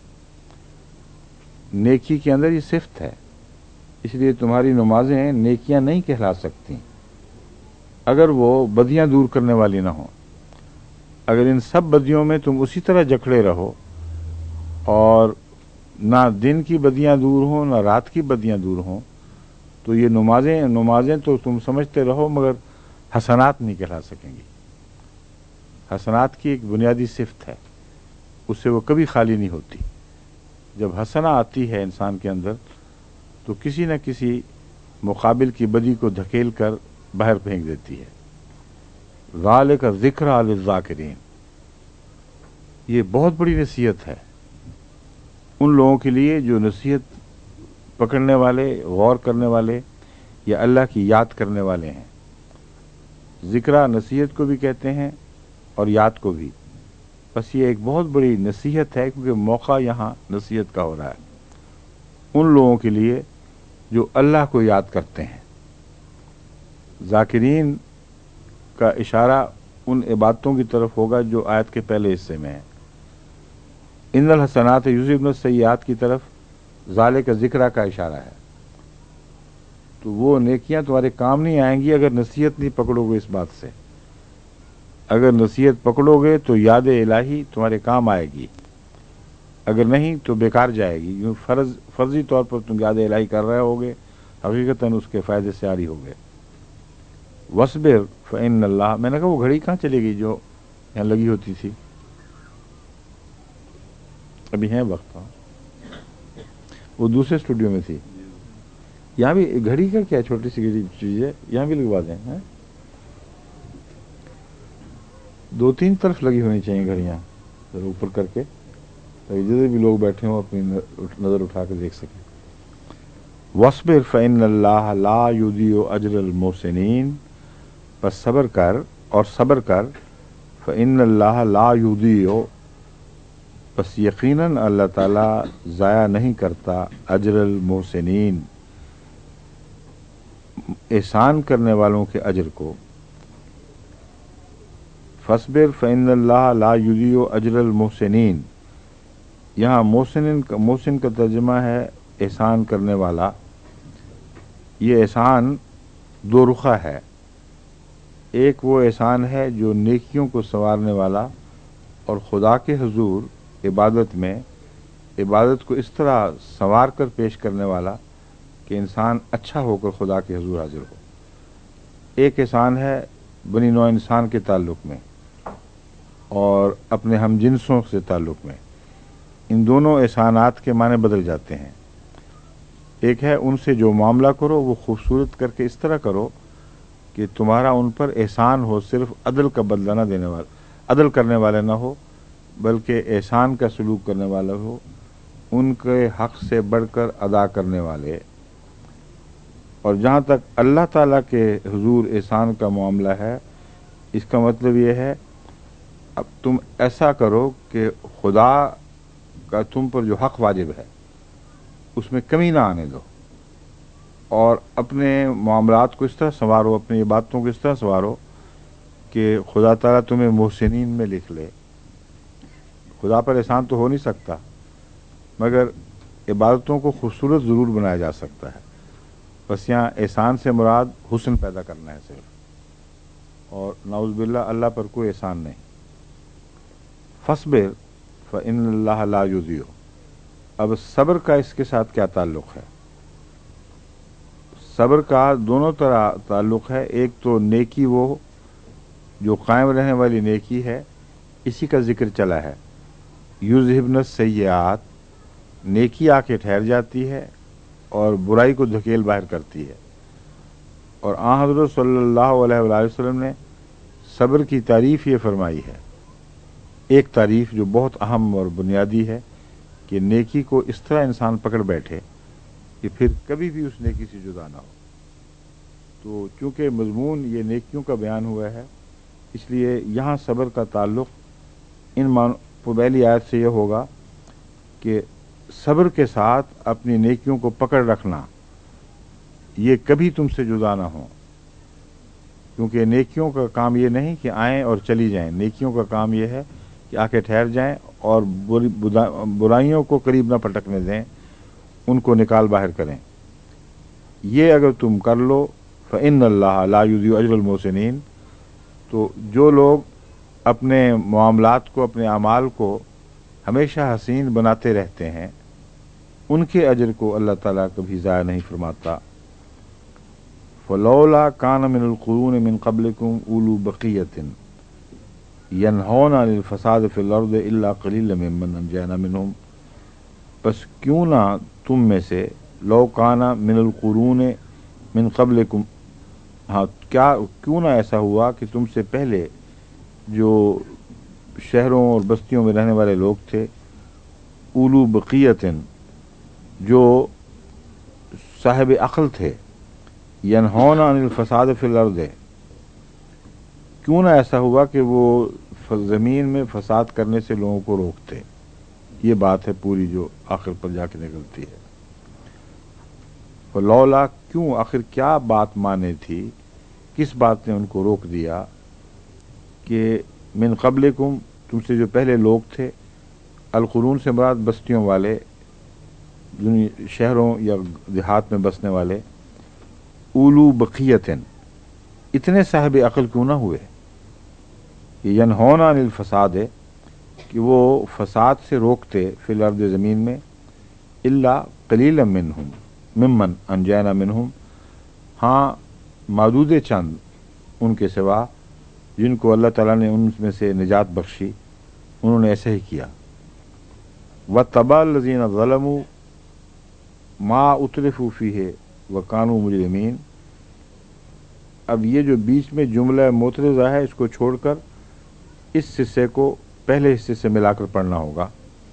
[SPEAKER 1] नेकी के अंदर ये सिफ्त है, इसलिए तुम्हारी नमाजें नेकियां नहीं कहला सकती अगर वो बदियां दूर करने वाली ना हो। अगर इन सब बदियों में तुम उसी तरह जकड़े रहो और ना दिन की बदियां दूर हों ना रात की बदियां दूर हों, तो ये नमाजें तो तुम समझते रहो मगर हसनात नहीं कहला सकेंगी। हसनात की एक बुनियादी सिफ्त है, उससे वो कभी खाली नहीं होती। जब हसना आती है इंसान के अंदर तो किसी न किसी मुकाबिल की बदी को धकेल कर बाहर फेंक देती है। ज़ालिका ज़िक्रा लिज़्ज़ाकिरीन, ये बहुत बड़ी नसीहत है उन लोगों के लिए जो नसीहत पकड़ने वाले, गौर करने वाले या अल्लाह की याद करने वाले हैं। ज़िक्रा नसीहत को भी कहते हैं और याद को भी। बस ये एक बहुत बड़ी नसीहत है क्योंकि मौका यहाँ नसीहत का हो रहा है उन लोगों के लिए जो अल्लाह को याद करते हैं। ज़ाकिरीन का इशारा उन इबादतों की तरफ होगा जो आयत के पहले हिस्से में है। इन्नल हसनात युज़िबन सय्यात की तरफ ज़ालिका ज़िक्रा का इशारा है। तो वो नेकियां तुम्हारे काम नहीं आएंगी अगर नसीहत नहीं पकड़ोगे इस बात से। अगर नसीहत पकड़ोगे तो याद इलाही तुम्हारे काम आएगी, अगर नहीं तो बेकार जाएगी। यूँ फर्जी तौर पर तुम याद इलाही कर रहे होगे, हकीकतन उसके फ़ायदे से आरी होगे। वस्बिर फ़इन्नल्लाह, मैंने कहा वो घड़ी कहाँ चली गई जो यहाँ लगी होती थी? अभी है वक्त, वो दूसरे स्टूडियो में थी। यहाँ भी घड़ी का क्या छोटी सी घड़ी चीज़ है, यहाँ भी लगवा दें हैं? 2-3 तरफ लगी होनी चाहिए घड़ियाँ ऊपर करके, ताकि जिधर भी लोग बैठे हों अपनी नज़र उठा कर देख सकें। वस्बिर फ़इन्नल्लाह ला युज़ीउ अज्रल मोहसिनीन, बस सब्र कर और सब्र कर। फ़इन्नल्लाह ला युज़ीउ, बस यकीनन अल्लाह ताला ज़ाया नहीं करता अज्रल मोहसिनीन, एहसान करने वालों के अजर को। फस्बिर फ़इन्नल्लाह ला युज़ीउ अज्रल मोहसिनीन, यहाँ मोहसिन का तर्जुमा है एहसान करने वाला। ये एहसान दो रुखा है, एक वो एहसान है जो नेकियों को संवारने वाला और खुदा के हुजूर इबादत को इस तरह संवार कर पेश करने वाला कि इंसान अच्छा होकर खुदा के हुजूर हाजिर हो। एक एहसान है बनी नौ इंसान के ताल्लुक़ में और अपने हम जिन्सों से ताल्लुक़ में। इन दोनों एहसानात के माने बदल जाते हैं। एक है उनसे जो मामला करो वो खूबसूरत करके इस तरह करो कि तुम्हारा उन पर एहसान हो, सिर्फ अदल का बदला ना देने वाला, अदल करने वाले ना हो, बल्कि एहसान का सलूक करने वाले हो, उनके हक़ से बढ़कर अदा करने वाले। और जहाँ तक अल्लाह ताला के हुजूर एहसान का मामला है, इसका मतलब ये है अब तुम ऐसा करो कि खुदा का तुम पर जो हक़ वाजिब है उसमें कमी ना आने दो, और अपने मामलात को इस तरह संवारो, अपनी इबादतों को इस तरह संवारो कि खुदा ताला तुम्हें मोहसिनीन में लिख ले। खुदा पर एहसान तो हो नहीं सकता, मगर इबादतों को खूबसूरत ज़रूर बनाया जा सकता है। बस यहाँ एहसान से मुराद हुस्न पैदा करना है सिर्फ, और नाउज़ बिल्लाह अल्लाह पर कोई एहसान नहीं। फस्बिर फ़इन्नल्लाह ला युज़ीउ, अब सब्र का इसके साथ क्या ताल्लुक़ है? सब्र का दोनों तरह ताल्लुक़ है। एक तो नेकी वो जो कायम रहने वाली नेकी है, इसी का जिक्र चला है। युज़हिबन सय्यात, नेकी आके ठहर जाती है और बुराई को धकेल बाहर करती है। اور آن حضرت صلی اللہ علیہ وآلہ وسلم نے صبر کی تعریف یہ فرمائی ہے، ایک تعریف جو بہت اہم اور بنیادی ہے، کہ نیکی کو اس طرح انسان پکڑ بیٹھے کہ پھر کبھی بھی اس نیکی سے جدا نہ ہو۔ تو چونکہ مضمون یہ نیکیوں کا بیان ہوا ہے، اس لیے یہاں صبر کا تعلق ان پہلی آیت سے یہ ہوگا کہ صبر کے ساتھ اپنی نیکیوں کو پکڑ رکھنا، یہ کبھی تم سے جدا نہ ہو، کیونکہ نیکیوں کا کام یہ نہیں کہ آئیں اور چلی جائیں، نیکیوں کا کام یہ ہے کہ آ کے ٹھہر جائیں اور برائیوں کو قریب نہ پٹکنے دیں، ان کو نکال باہر کریں۔ یہ اگر تم کر لو فإن اللہ لا یضیع اجر المحسنین، تو جو لوگ اپنے معاملات کو، اپنے اعمال کو ہمیشہ حسین بناتے رہتے ہیں، ان کے اجر کو اللہ تعالیٰ کبھی ضائع نہیں فرماتا۔ فلولا کان من القرون من قبلکم اولو بقیۃ ینہون عن الفساد فی الارض الا قلیلا ممن انجینا منہم، بس کیوں نہ تم میں سے، لو کانا من القرون من قبلکم، ہاں کیوں نہ ایسا ہوا کہ تم سے پہلے جو شہروں اور بستیوں میں رہنے والے لوگ تھے، اولو بقیتن، جو صاحب عقل تھے، ینہون عن الفساد فی الارض، کیوں نہ ایسا ہوا کہ وہ زمین میں فساد کرنے سے لوگوں کو روکتے۔ یہ بات ہے پوری جو آخر پر جا کے نکلتی ہے۔ فلولا، کیوں، آخر کیا بات مانے تھی، کس بات نے ان کو روک دیا کہ من قبلکم، تم سے جو پہلے لوگ تھے، القرون سے مراد بستیوں والے، شہروں یا دیہات میں بسنے والے، اولو بقیتن، اتنے صاحب عقل کیوں نہ ہوئے، یہ ینہون عن الفساد ہے کہ وہ فساد سے روکتے فی الارض، زمین میں، الا قلیلا منہم ممن انجینا منہم، ہاں معدود چند ان کے سوا جن کو اللہ تعالیٰ نے ان میں سے نجات بخشی، انہوں نے ایسے ہی کیا۔ وَاتَّبَعَ الَّذِينَ ظَلَمُوا مَا أُتْرِفُوا فِيهِ وَكَانُوا مُجْرِمِينَ، اب یہ جو بیچ میں جملہ معترضہ ہے، اس کو چھوڑ کر اس حصے کو پہلے حصے سے ملا کر پڑھنا ہوگا۔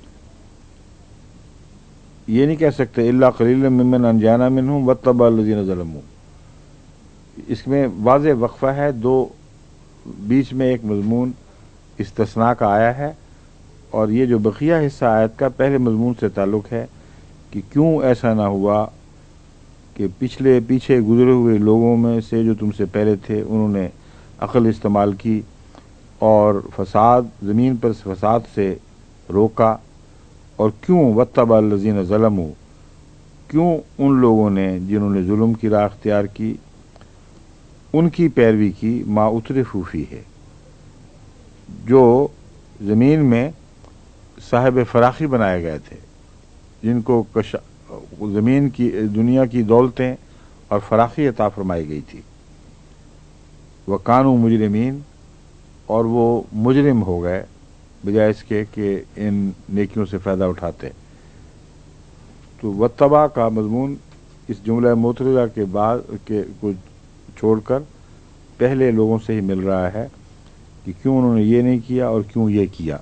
[SPEAKER 1] یہ نہیں کہہ سکتے الا قلیلا ممن انجینا منہم واتبع الذین ظلموا، اس میں واضح وقفہ ہے، دو بیچ میں ایک مضمون استثناء کا آیا ہے، اور یہ جو بقیہ حصہ آیت کا پہلے مضمون سے تعلق ہے کہ کیوں ایسا نہ ہوا کہ پیچھے گزرے ہوئے لوگوں میں سے جو تم سے پہلے تھے، انہوں نے عقل استعمال کی اور فساد، زمین پر فساد سے روکا، اور کیوں واتبع الذین ظلموا، کیوں ان لوگوں نے جنہوں نے ظلم کی راہ اختیار کی، ان کی پیروی کی، ما اترفوا فیہ، جو زمین میں صاحب فراخی بنائے گئے تھے، جن کو زمین کی، دنیا کی دولتیں اور فراخی عطا فرمائی گئی تھی، وَكَانُوا مُجْرِمِينَ، اور وہ مجرم ہو گئے بجائے اس کے کہ ان نیکیوں سے فائدہ اٹھاتے۔ تو واتبع کا مضمون اس جملہ معترضہ کے بعد کے کو چھوڑ کر پہلے لوگوں سے ہی مل رہا ہے کہ کیوں انہوں نے یہ نہیں کیا اور کیوں یہ کیا۔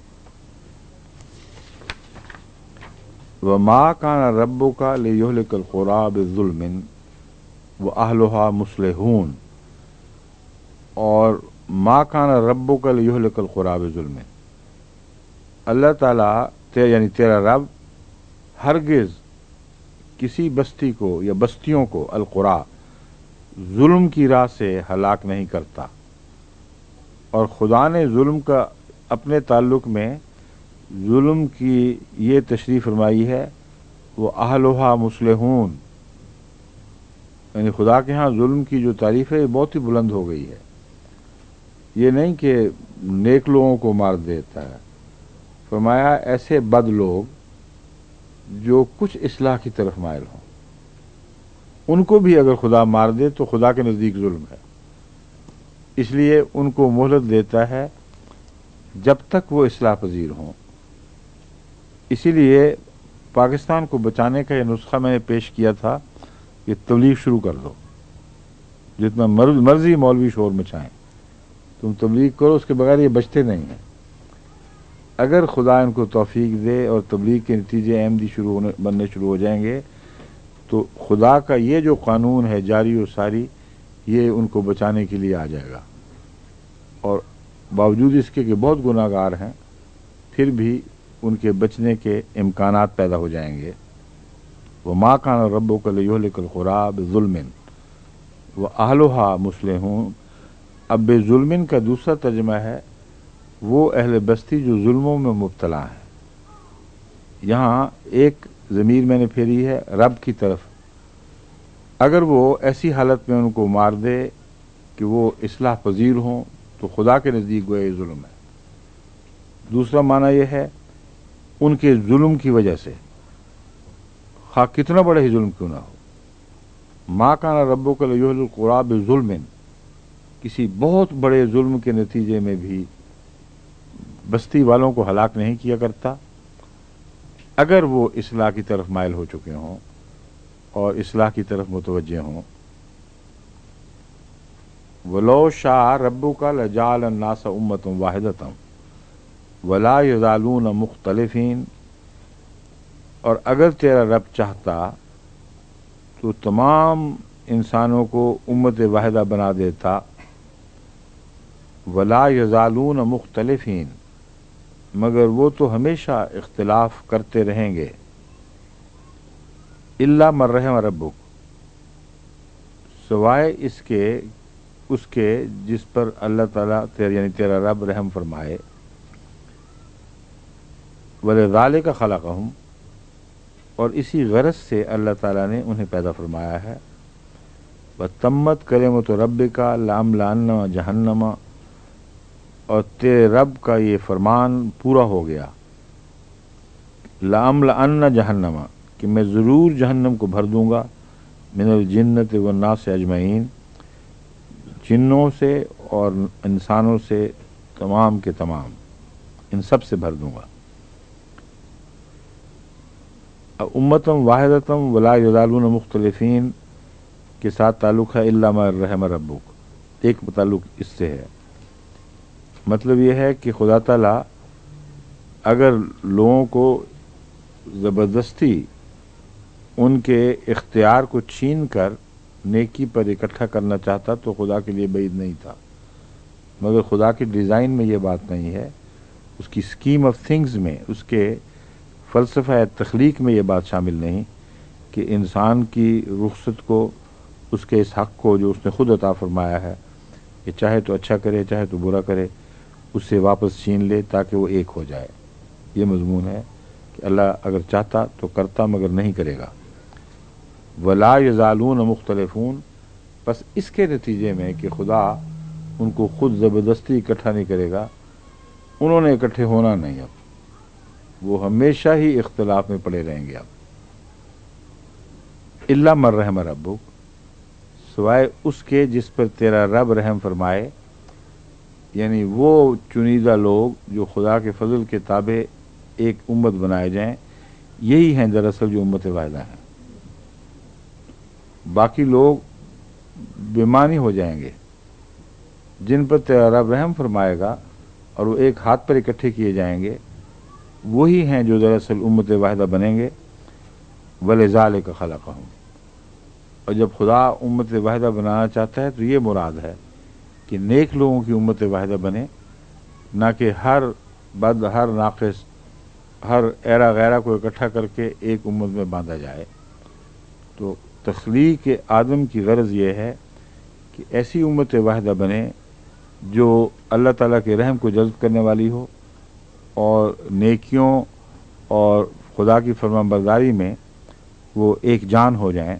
[SPEAKER 1] وَمَا كَانَ رَبُّكَ لِيُهْلِكَ الْقُرَىٰ بِظُلْمٍ وَأَهْلُهَا مُصْلِحُونَ، اور ما كَانَ رَبُّكَ لِيُهْلِكَ الْقُرَىٰ بِظُلْمٍ، اللہ تعالیٰ یعنی تیرا رب ہرگز کسی بستی کو یا بستیوں کو، القرا، ظلم کی راہ سے ہلاک نہیں کرتا، اور خدا نے ظلم کا اپنے تعلق میں ظلم کی یہ تشریح فرمائی ہے، وہ اہلھا مصلحون، یعنی خدا کے ہاں ظلم کی جو تعریف ہے یہ بہت ہی بلند ہو گئی ہے، یہ نہیں کہ نیک لوگوں کو مار دیتا ہے، فرمایا ایسے بد لوگ جو کچھ اصلاح کی طرف مائل ہوں، ان کو بھی اگر خدا مار دے تو خدا کے نزدیک ظلم ہے، اس لیے ان کو مہلت دیتا ہے جب تک وہ اصلاح پذیر ہوں۔ اسی لیے پاکستان کو بچانے کا یہ نسخہ میں نے پیش کیا تھا کہ تبلیغ شروع کر دو، جتنا مرضی مولوی شور مچائیں، تم تبلیغ کرو، اس کے بغیر یہ بچتے نہیں ہیں۔ اگر خدا ان کو توفیق دے اور تبلیغ کے نتیجے احمدی بننے شروع ہو جائیں گے تو خدا کا یہ جو قانون ہے جاری و ساری، یہ ان کو بچانے کے لیے آ جائے گا، اور باوجود اس کے کہ بہت گناہ گار ہیں پھر بھی ان کے بچنے کے امکانات پیدا ہو جائیں گے۔ وَمَا كَانَ رَبُّكَ لِيُهْلِكَ الْقُرَىٰ بِظُلْمٍ وَأَهْلُهَا مُصْلِحُونَ۔ اب بے ظلمن کا دوسرا ترجمہ ہے وہ اہل بستی جو ظلموں میں مبتلا ہیں۔ یہاں ایک ضمیر میں نے پھیری ہے رب کی طرف، اگر وہ ایسی حالت میں ان کو مار دے کہ وہ اصلاح پذیر ہوں تو خدا کے نزدیک گویا یہ ظلم ہے۔ دوسرا معنی یہ ہے ان کے ظلم کی وجہ سے، خواہ کتنا بڑا ہی ظلم کیوں نہ ہو۔ ما کان ربک لیہلک القری بظلم، کسی بہت بڑے ظلم کے نتیجے میں بھی بستی والوں کو ہلاک نہیں کیا کرتا اگر وہ اصلاح کی طرف مائل ہو چکے ہوں اور اصلاح کی طرف متوجہ ہوں۔ وَلَوْ شَاءَ رَبُّكَ لَجَعَلَ النَّاسَ أُمَّةً وَاحِدَةً وَلَا يَزَالُونَ مُخْتَلِفِينَ، اور اگر تیرا رب چاہتا تو تمام انسانوں کو امت واحدہ بنا دیتا، وَلَا يَزَالُونَ مُخْتَلِفِينَ، مگر وہ تو ہمیشہ اختلاف کرتے رہیں گے۔ إِلَّا مَن رَحِمَ رَبُّكَ، سوائے اس کے جس پر اللہ تعالیٰ یعنی تیرا رب رحم فرمائے۔ وَلِذَٰلِكَ خَلَقَهُمْ، اور اسی غرض سے اللہ تعالیٰ نے انہیں پیدا فرمایا ہے۔ وَتَمَّتْ كَلِمَةُ رَبِّكَ لَأَمْلَأَنَّ جَهَنَّمَ، اور تیرے رب کا یہ فرمان پورا ہو گیا، لَأَمْلَأَنَّ جَهَنَّمَ، کہ میں ضرور جہنم کو بھر دوں گا، من الجنۃ والناس اجمعین، جنوں سے اور انسانوں سے تمام کے تمام، ان سب سے بھر دوں گا۔ امتم واحدتم ولا یزالون مختلفین کے ساتھ تعلق ہے الا من رحم ربک، ایک تعلق اس سے ہے۔ مطلب یہ ہے کہ خدا تعالیٰ اگر لوگوں کو زبردستی ان کے اختیار کو چھین کر نیکی پر اکٹھا کرنا چاہتا تو خدا کے لیے بعید نہیں تھا، مگر خدا کی ڈیزائن میں یہ بات نہیں ہے، اس کی اسکیم آف تھنگز میں، اس کے فلسفہ تخلیق میں یہ بات شامل نہیں کہ انسان کی رخصت کو، اس کے اس حق کو جو اس نے خود عطا فرمایا ہے کہ چاہے تو اچھا کرے چاہے تو برا کرے، اس سے واپس چھین لے تاکہ وہ ایک ہو جائے۔ یہ مضمون ہے کہ اللہ اگر چاہتا تو کرتا مگر نہیں کرے گا۔ ولا یزالون مختلفون، پس اس کے نتیجے میں کہ خدا ان کو خود زبردستی اکٹھا نہیں کرے گا، انہوں نے اکٹھے ہونا نہیں، اب وہ ہمیشہ ہی اختلاف میں پڑے رہیں گے۔ اب الا من رحم ربک، سوائے اس کے جس پر تیرا رب رحم فرمائے، یعنی وہ چنیدہ لوگ جو خدا کے فضل کے تابع ایک امت بنائے جائیں، یہی ہیں دراصل جو امت واحدہ ہیں۔ باقی لوگ بے معنی ہو جائیں گے، جن پر تیرا رب رحم فرمائے گا اور وہ ایک ہاتھ پر اکٹھے کیے جائیں گے، وہی ہیں جو دراصل امت واحدہ بنیں گے۔ وَلِذَٰلِكَ خَلَقَهُمْ، اور جب خدا امت واحدہ بنانا چاہتا ہے تو یہ مراد ہے کہ نیک لوگوں کی امت واحدہ بنے، نہ کہ ہر بد، ہر ناقص، ہر ایرا غیرہ کو اکٹھا کر کے ایک امت میں باندھا جائے۔ تو تخلیق آدم کی غرض یہ ہے کہ ایسی امت واحدہ بنے جو اللہ تعالیٰ کے رحم کو جذب کرنے والی ہو اور نیکیوں اور خدا کی فرمان برداری میں وہ ایک جان ہو جائیں۔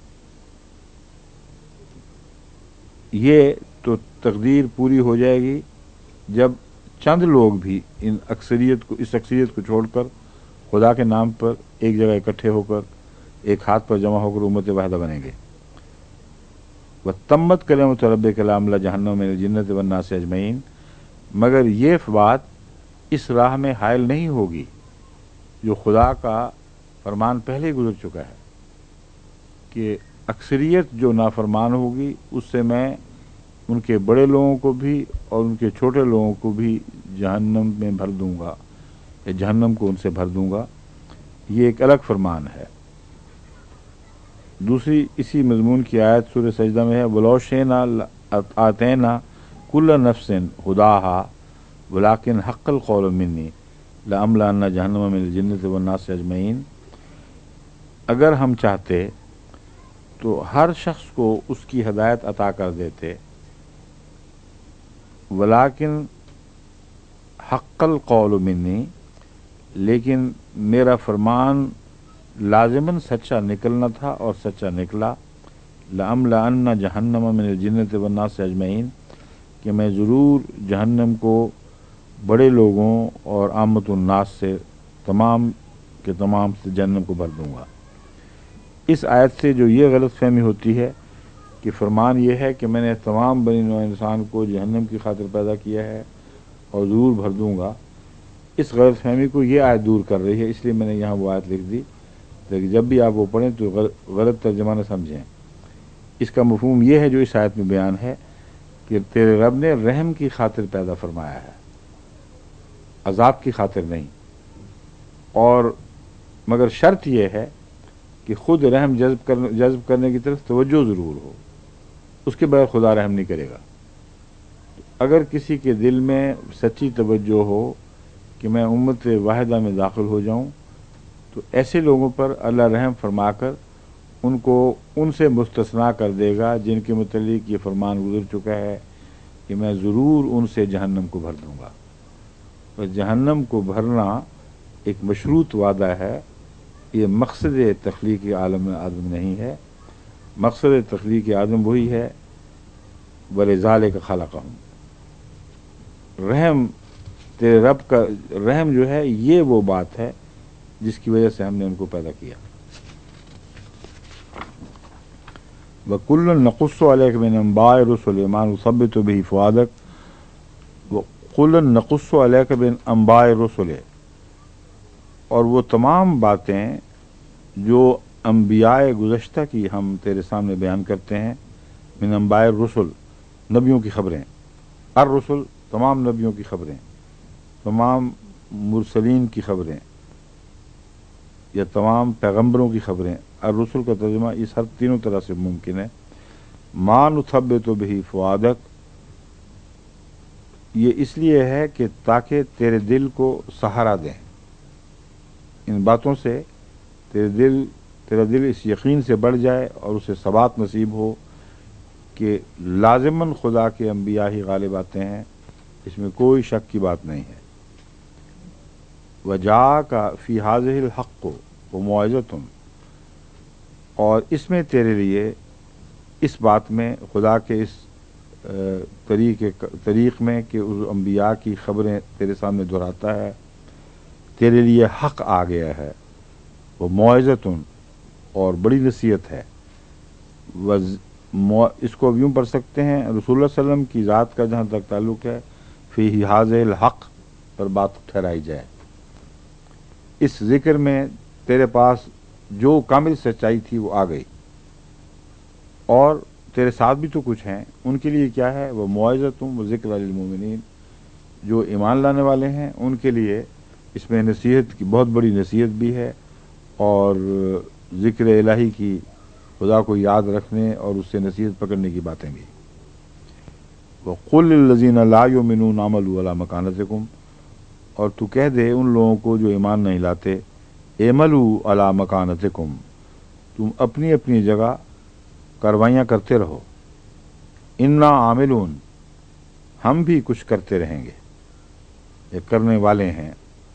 [SPEAKER 1] یہ تو تقدیر پوری ہو جائے گی جب چند لوگ بھی اس اکثریت کو چھوڑ کر خدا کے نام پر ایک جگہ اکٹھے ہو کر ایک ہاتھ پر جمع ہو کر امت واحدہ بنیں گے۔ وَتَمَّتْ كَلِمَةُ رَبِّكَ لَأَمْلَأَنَّ جَهَنَّمَ مِنَ الْجِنَّةِ وَالنَّاسِ أَجْمَعِينَ، مگر یہ بات اس راہ میں حائل نہیں ہوگی جو خدا کا فرمان پہلے ہی گزر چکا ہے کہ اکثریت جو نافرمان ہوگی اس سے میں ان کے بڑے لوگوں کو بھی اور ان کے چھوٹے لوگوں کو بھی جہنم میں بھر دوں گا، یا جہنم کو ان سے بھر دوں گا. یہ ایک الگ فرمان ہے. دوسری اسی مضمون کی آیت سورہ سجدہ میں ہے، وَلَوْ شِئْنَا آتَيْنَا كُلَّ نَفْسٍ هُدَاهَا وَلَكِنْ حَقَّ الْقَوْلُ مِنِّي لَأَمْلَأَنَّ جَهَنَّمَ مِنَ الْجِنَّةِ وَالنَّاسِ أَجْمَعِينَ. اگر ہم چاہتے تو ہر شخص کو اس کی ہدایت عطا کر دیتے، ولیکن حق القول منی، لیکن میرا فرمان لازماً سچا نکلنا تھا اور سچا نکلا. لَأَمْلَأَنَّ جَهَنَّمَ مِنَ الْجِنَّةِ وَالنَّاسِ أَجْمَعِينَ، کہ میں ضرور جہنم کو بڑے لوگوں اور عامۃ الناس سے تمام کے تمام سے جہنم کو بھر دوں گا. اس آیت سے جو یہ غلط فہمی ہوتی ہے کہ فرمان یہ ہے کہ میں نے تمام بنی نوع انسان کو جہنم کی خاطر پیدا کیا ہے اور ضرور بھر دوں گا، اس غلط فہمی کو یہ آیت دور کر رہی ہے. اس لیے میں نے یہاں وہ آیت لکھ دی تاکہ جب بھی آپ وہ پڑھیں تو غلط ترجمہ نہ سمجھیں. اس کا مفہوم یہ ہے جو اس آیت میں بیان ہے کہ تیرے رب نے رحم کی خاطر پیدا فرمایا ہے، عذاب کی خاطر نہیں. اور مگر شرط یہ ہے کہ خود رحم جذب کرنے کی طرف توجہ ضرور ہو، اس کے بغیر خدا رحم نہیں کرے گا. اگر کسی کے دل میں سچی توجہ ہو کہ میں امت واحدہ میں داخل ہو جاؤں تو ایسے لوگوں پر اللہ رحم فرما کر ان کو ان سے مستثنا کر دے گا جن کے متعلق یہ فرمان گزر چکا ہے کہ میں ضرور ان سے جہنم کو بھر دوں گا. اور جہنم کو بھرنا ایک مشروط وعدہ ہے. یہ مقصد تخلیق عالم آدم نہیں ہے. مقصد تخلیق آدم وہی ہے وَلِذَالِكَ خَلَقَهُمْ. رحم تیرے رب کا رحم جو ہے یہ وہ بات ہے جس کی وجہ سے ہم نے ان کو پیدا کیا. وَكُلًّا نَقُصُّ عَلَيْكَ مِنْ أَنْبَاءِ الرُّسُلِ مَا نُثَبِّتُ بِهِ فُؤَادَكَ وَكُلًّا نَقُصُّ عَلَيْكَ مِنْ أَنْبَاءِ الرُّسُلِ، اور وہ تمام باتیں جو انبیاء گزشتہ کی ہم تیرے سامنے بیان کرتے ہیں. من انباء الرسل، نبیوں کی خبریں. الرسل تمام نبیوں کی خبریں، تمام مرسلین کی خبریں یا تمام پیغمبروں کی خبریں. الرسل کا ترجمہ اس ہر تینوں طرح سے ممکن ہے. ما نثبت بہ فؤادک، یہ اس لیے ہے کہ تاکہ تیرے دل کو سہارا دیں. ان باتوں سے تیرا دل اس یقین سے بڑھ جائے اور اسے ثبات نصیب ہو کہ لازماً خدا کے انبیاء ہی غالب آتے ہیں، اس میں کوئی شک کی بات نہیں ہے. وَجَاءَكَ فِي هَٰذِهِ الْحَقُّ وَمَوْعِظَةٌ، اور اس میں تیرے لیے اس بات میں خدا کے اس طریق میں کہ اس انبیاء کی خبریں تیرے سامنے دہراتا ہے، تیرے لیے حق آ گیا ہے. وہ موعظۃ، اور بڑی نصیحت ہے. اس کو یوں پڑھ سکتے ہیں رسول اللہ صلی اللہ علیہ وسلم کی ذات کا جہاں تک تعلق ہے فی ھذا الحق پر بات ٹھہرائی جائے. اس ذکر میں تیرے پاس جو کامل سچائی تھی وہ آ گئی، اور تیرے ساتھ بھی تو کچھ ہیں، ان کے لیے کیا ہے؟ وہ موعظۃ و ذکر للمؤمنین، جو ایمان لانے والے ہیں ان کے لیے اس میں نصیحت کی بہت بڑی نصیحت بھی ہے، اور ذکر الہی کی خدا کو یاد رکھنے اور اس سے نصیحت پکڑنے کی باتیں بھی. وَقُلْ لِلَّذِينَ لَا يُؤْمِنُونَ اعْمَلُوا عَلَىٰ مَكَانَتِكُمْ، اور تو کہہ دے ان لوگوں کو جو ایمان نہیں لاتے، اعْمَلُوا عَلَىٰ مَكَانَتِكُمْ، تم اپنی اپنی جگہ کاروائیاں کرتے رہو. اِنَّا عَامِلُونَ، ہم بھی کچھ کرتے رہیں گے یا کرنے والے ہیں.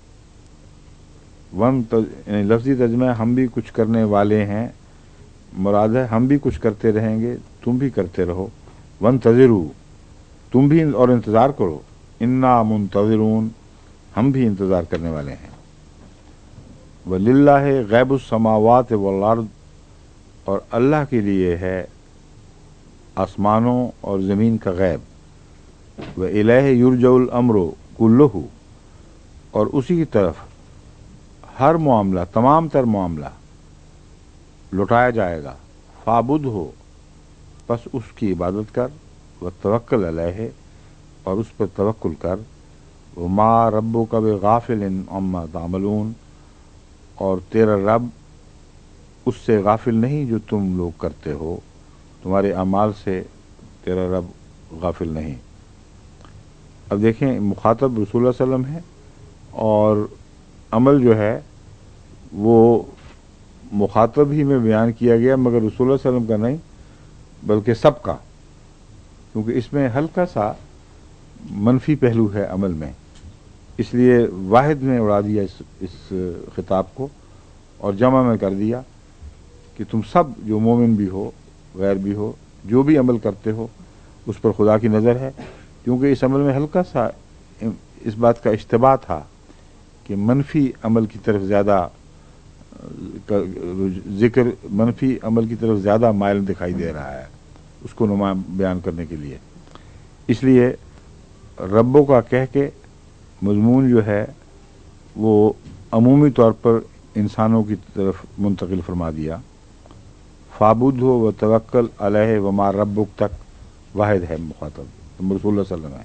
[SPEAKER 1] یعنی لفظی ترجمہ ہے ہم بھی کچھ کرنے والے ہیں، مراد ہے ہم بھی کچھ کرتے رہیں گے، تم بھی کرتے رہو. وانتظروا، تم بھی اور انتظار کرو. انا منتظرون، ہم بھی انتظار کرنے والے ہیں. وَلِلَّهِ غیب السماوات والارض، اور اللہ کے لیے ہے آسمانوں اور زمین کا غیب. وَإِلَيْهِ يُرْجَعُ الْأَمْرُ كُلُّهُ، اور اسی کی طرف ہر معاملہ، تمام تر معاملہ لوٹایا جائے گا. फाबुद हो, बस उसकी इबादत कर, व तवक्कल अलैहि, और उस पर तवक्कुल कर, व मा रब्बुका बिगाफिलिन अम्मा तामलून, और तेरा रब उससे गाफिल नहीं जो तुम लोग करते हो, तुम्हारे अमाल से तेरा रब गाफिल नहीं। अब देखें, मुखातब रसूलुल्लाह सल्लल्लाहु अलैहि वसल्लम है, और अमल जो है वो मुखातब ही में बयान किया गया, मगर रसूलुल्लाह सल्लल्लाहु अलैहि वसल्लम का नहीं बल्कि सबका, क्योंकि इसमें हल्का सा मनफी पहलू है अमल में, इसलिए वाहिद ने उड़ा दिया इस खिताब को और जमा में कर दिया कि तुम सब जो मोमिन भी हो, गैर भी हो, जो भी अमल करते हो उस पर खुदा की नज़र है। क्योंकि इस अमल में हल्का सा इस बात का इश्तिबा था कि मनफी अमल की तरफ ज़्यादा जिक्र, मनफी अमल की तरफ ज़्यादा माइल दिखाई दे रहा है उसको नुमा बयान करने के लिए। इसलिए रब्बों का कह के मजमून जो है वो अमूमी तौर पर इंसानों की तरफ मुंतकिल फरमा दिया। फाबुद हो व तवक्कल अलैहि व मा रब्बुक तक वाहिद है मुखातब रसूलुल्लाह सल्लल्लाहु अलैहि वसल्लम है।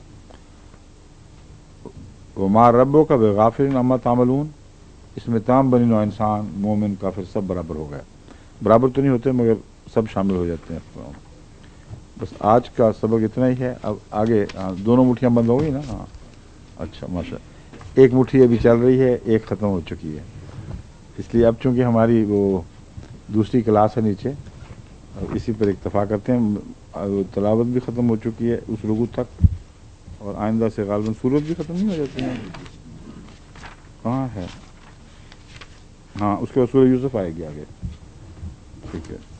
[SPEAKER 1] व मा रब्बुका बिगाफिलिन अम्मा तामलून, इसमें तमाम बनी नौ इंसान, मोमिन, काफिर सब बराबर हो गए। बराबर तो नहीं होते मगर सब शामिल हो जाते हैं। बस आज का सबक इतना ही है। अब आगे दोनों मुट्ठियाँ बंद हो गई ना? हाँ, अच्छा, माशा। एक मुट्ठी अभी चल रही है, एक ख़त्म हो चुकी है। इसलिए अब चूँकि हमारी वो दूसरी क्लास है नीचे, अब इसी पर इक्तफ़ा करते हैं। तलावत भी ख़त्म हो चुकी है उस रुकू तक, और आइंदा से ग़ालिबन सूरत भी ख़त्म नहीं हो जाती है। कहाँ है? हाँ, उसके बाद सूरह यूसुफ आएगी आगे। ठीक है।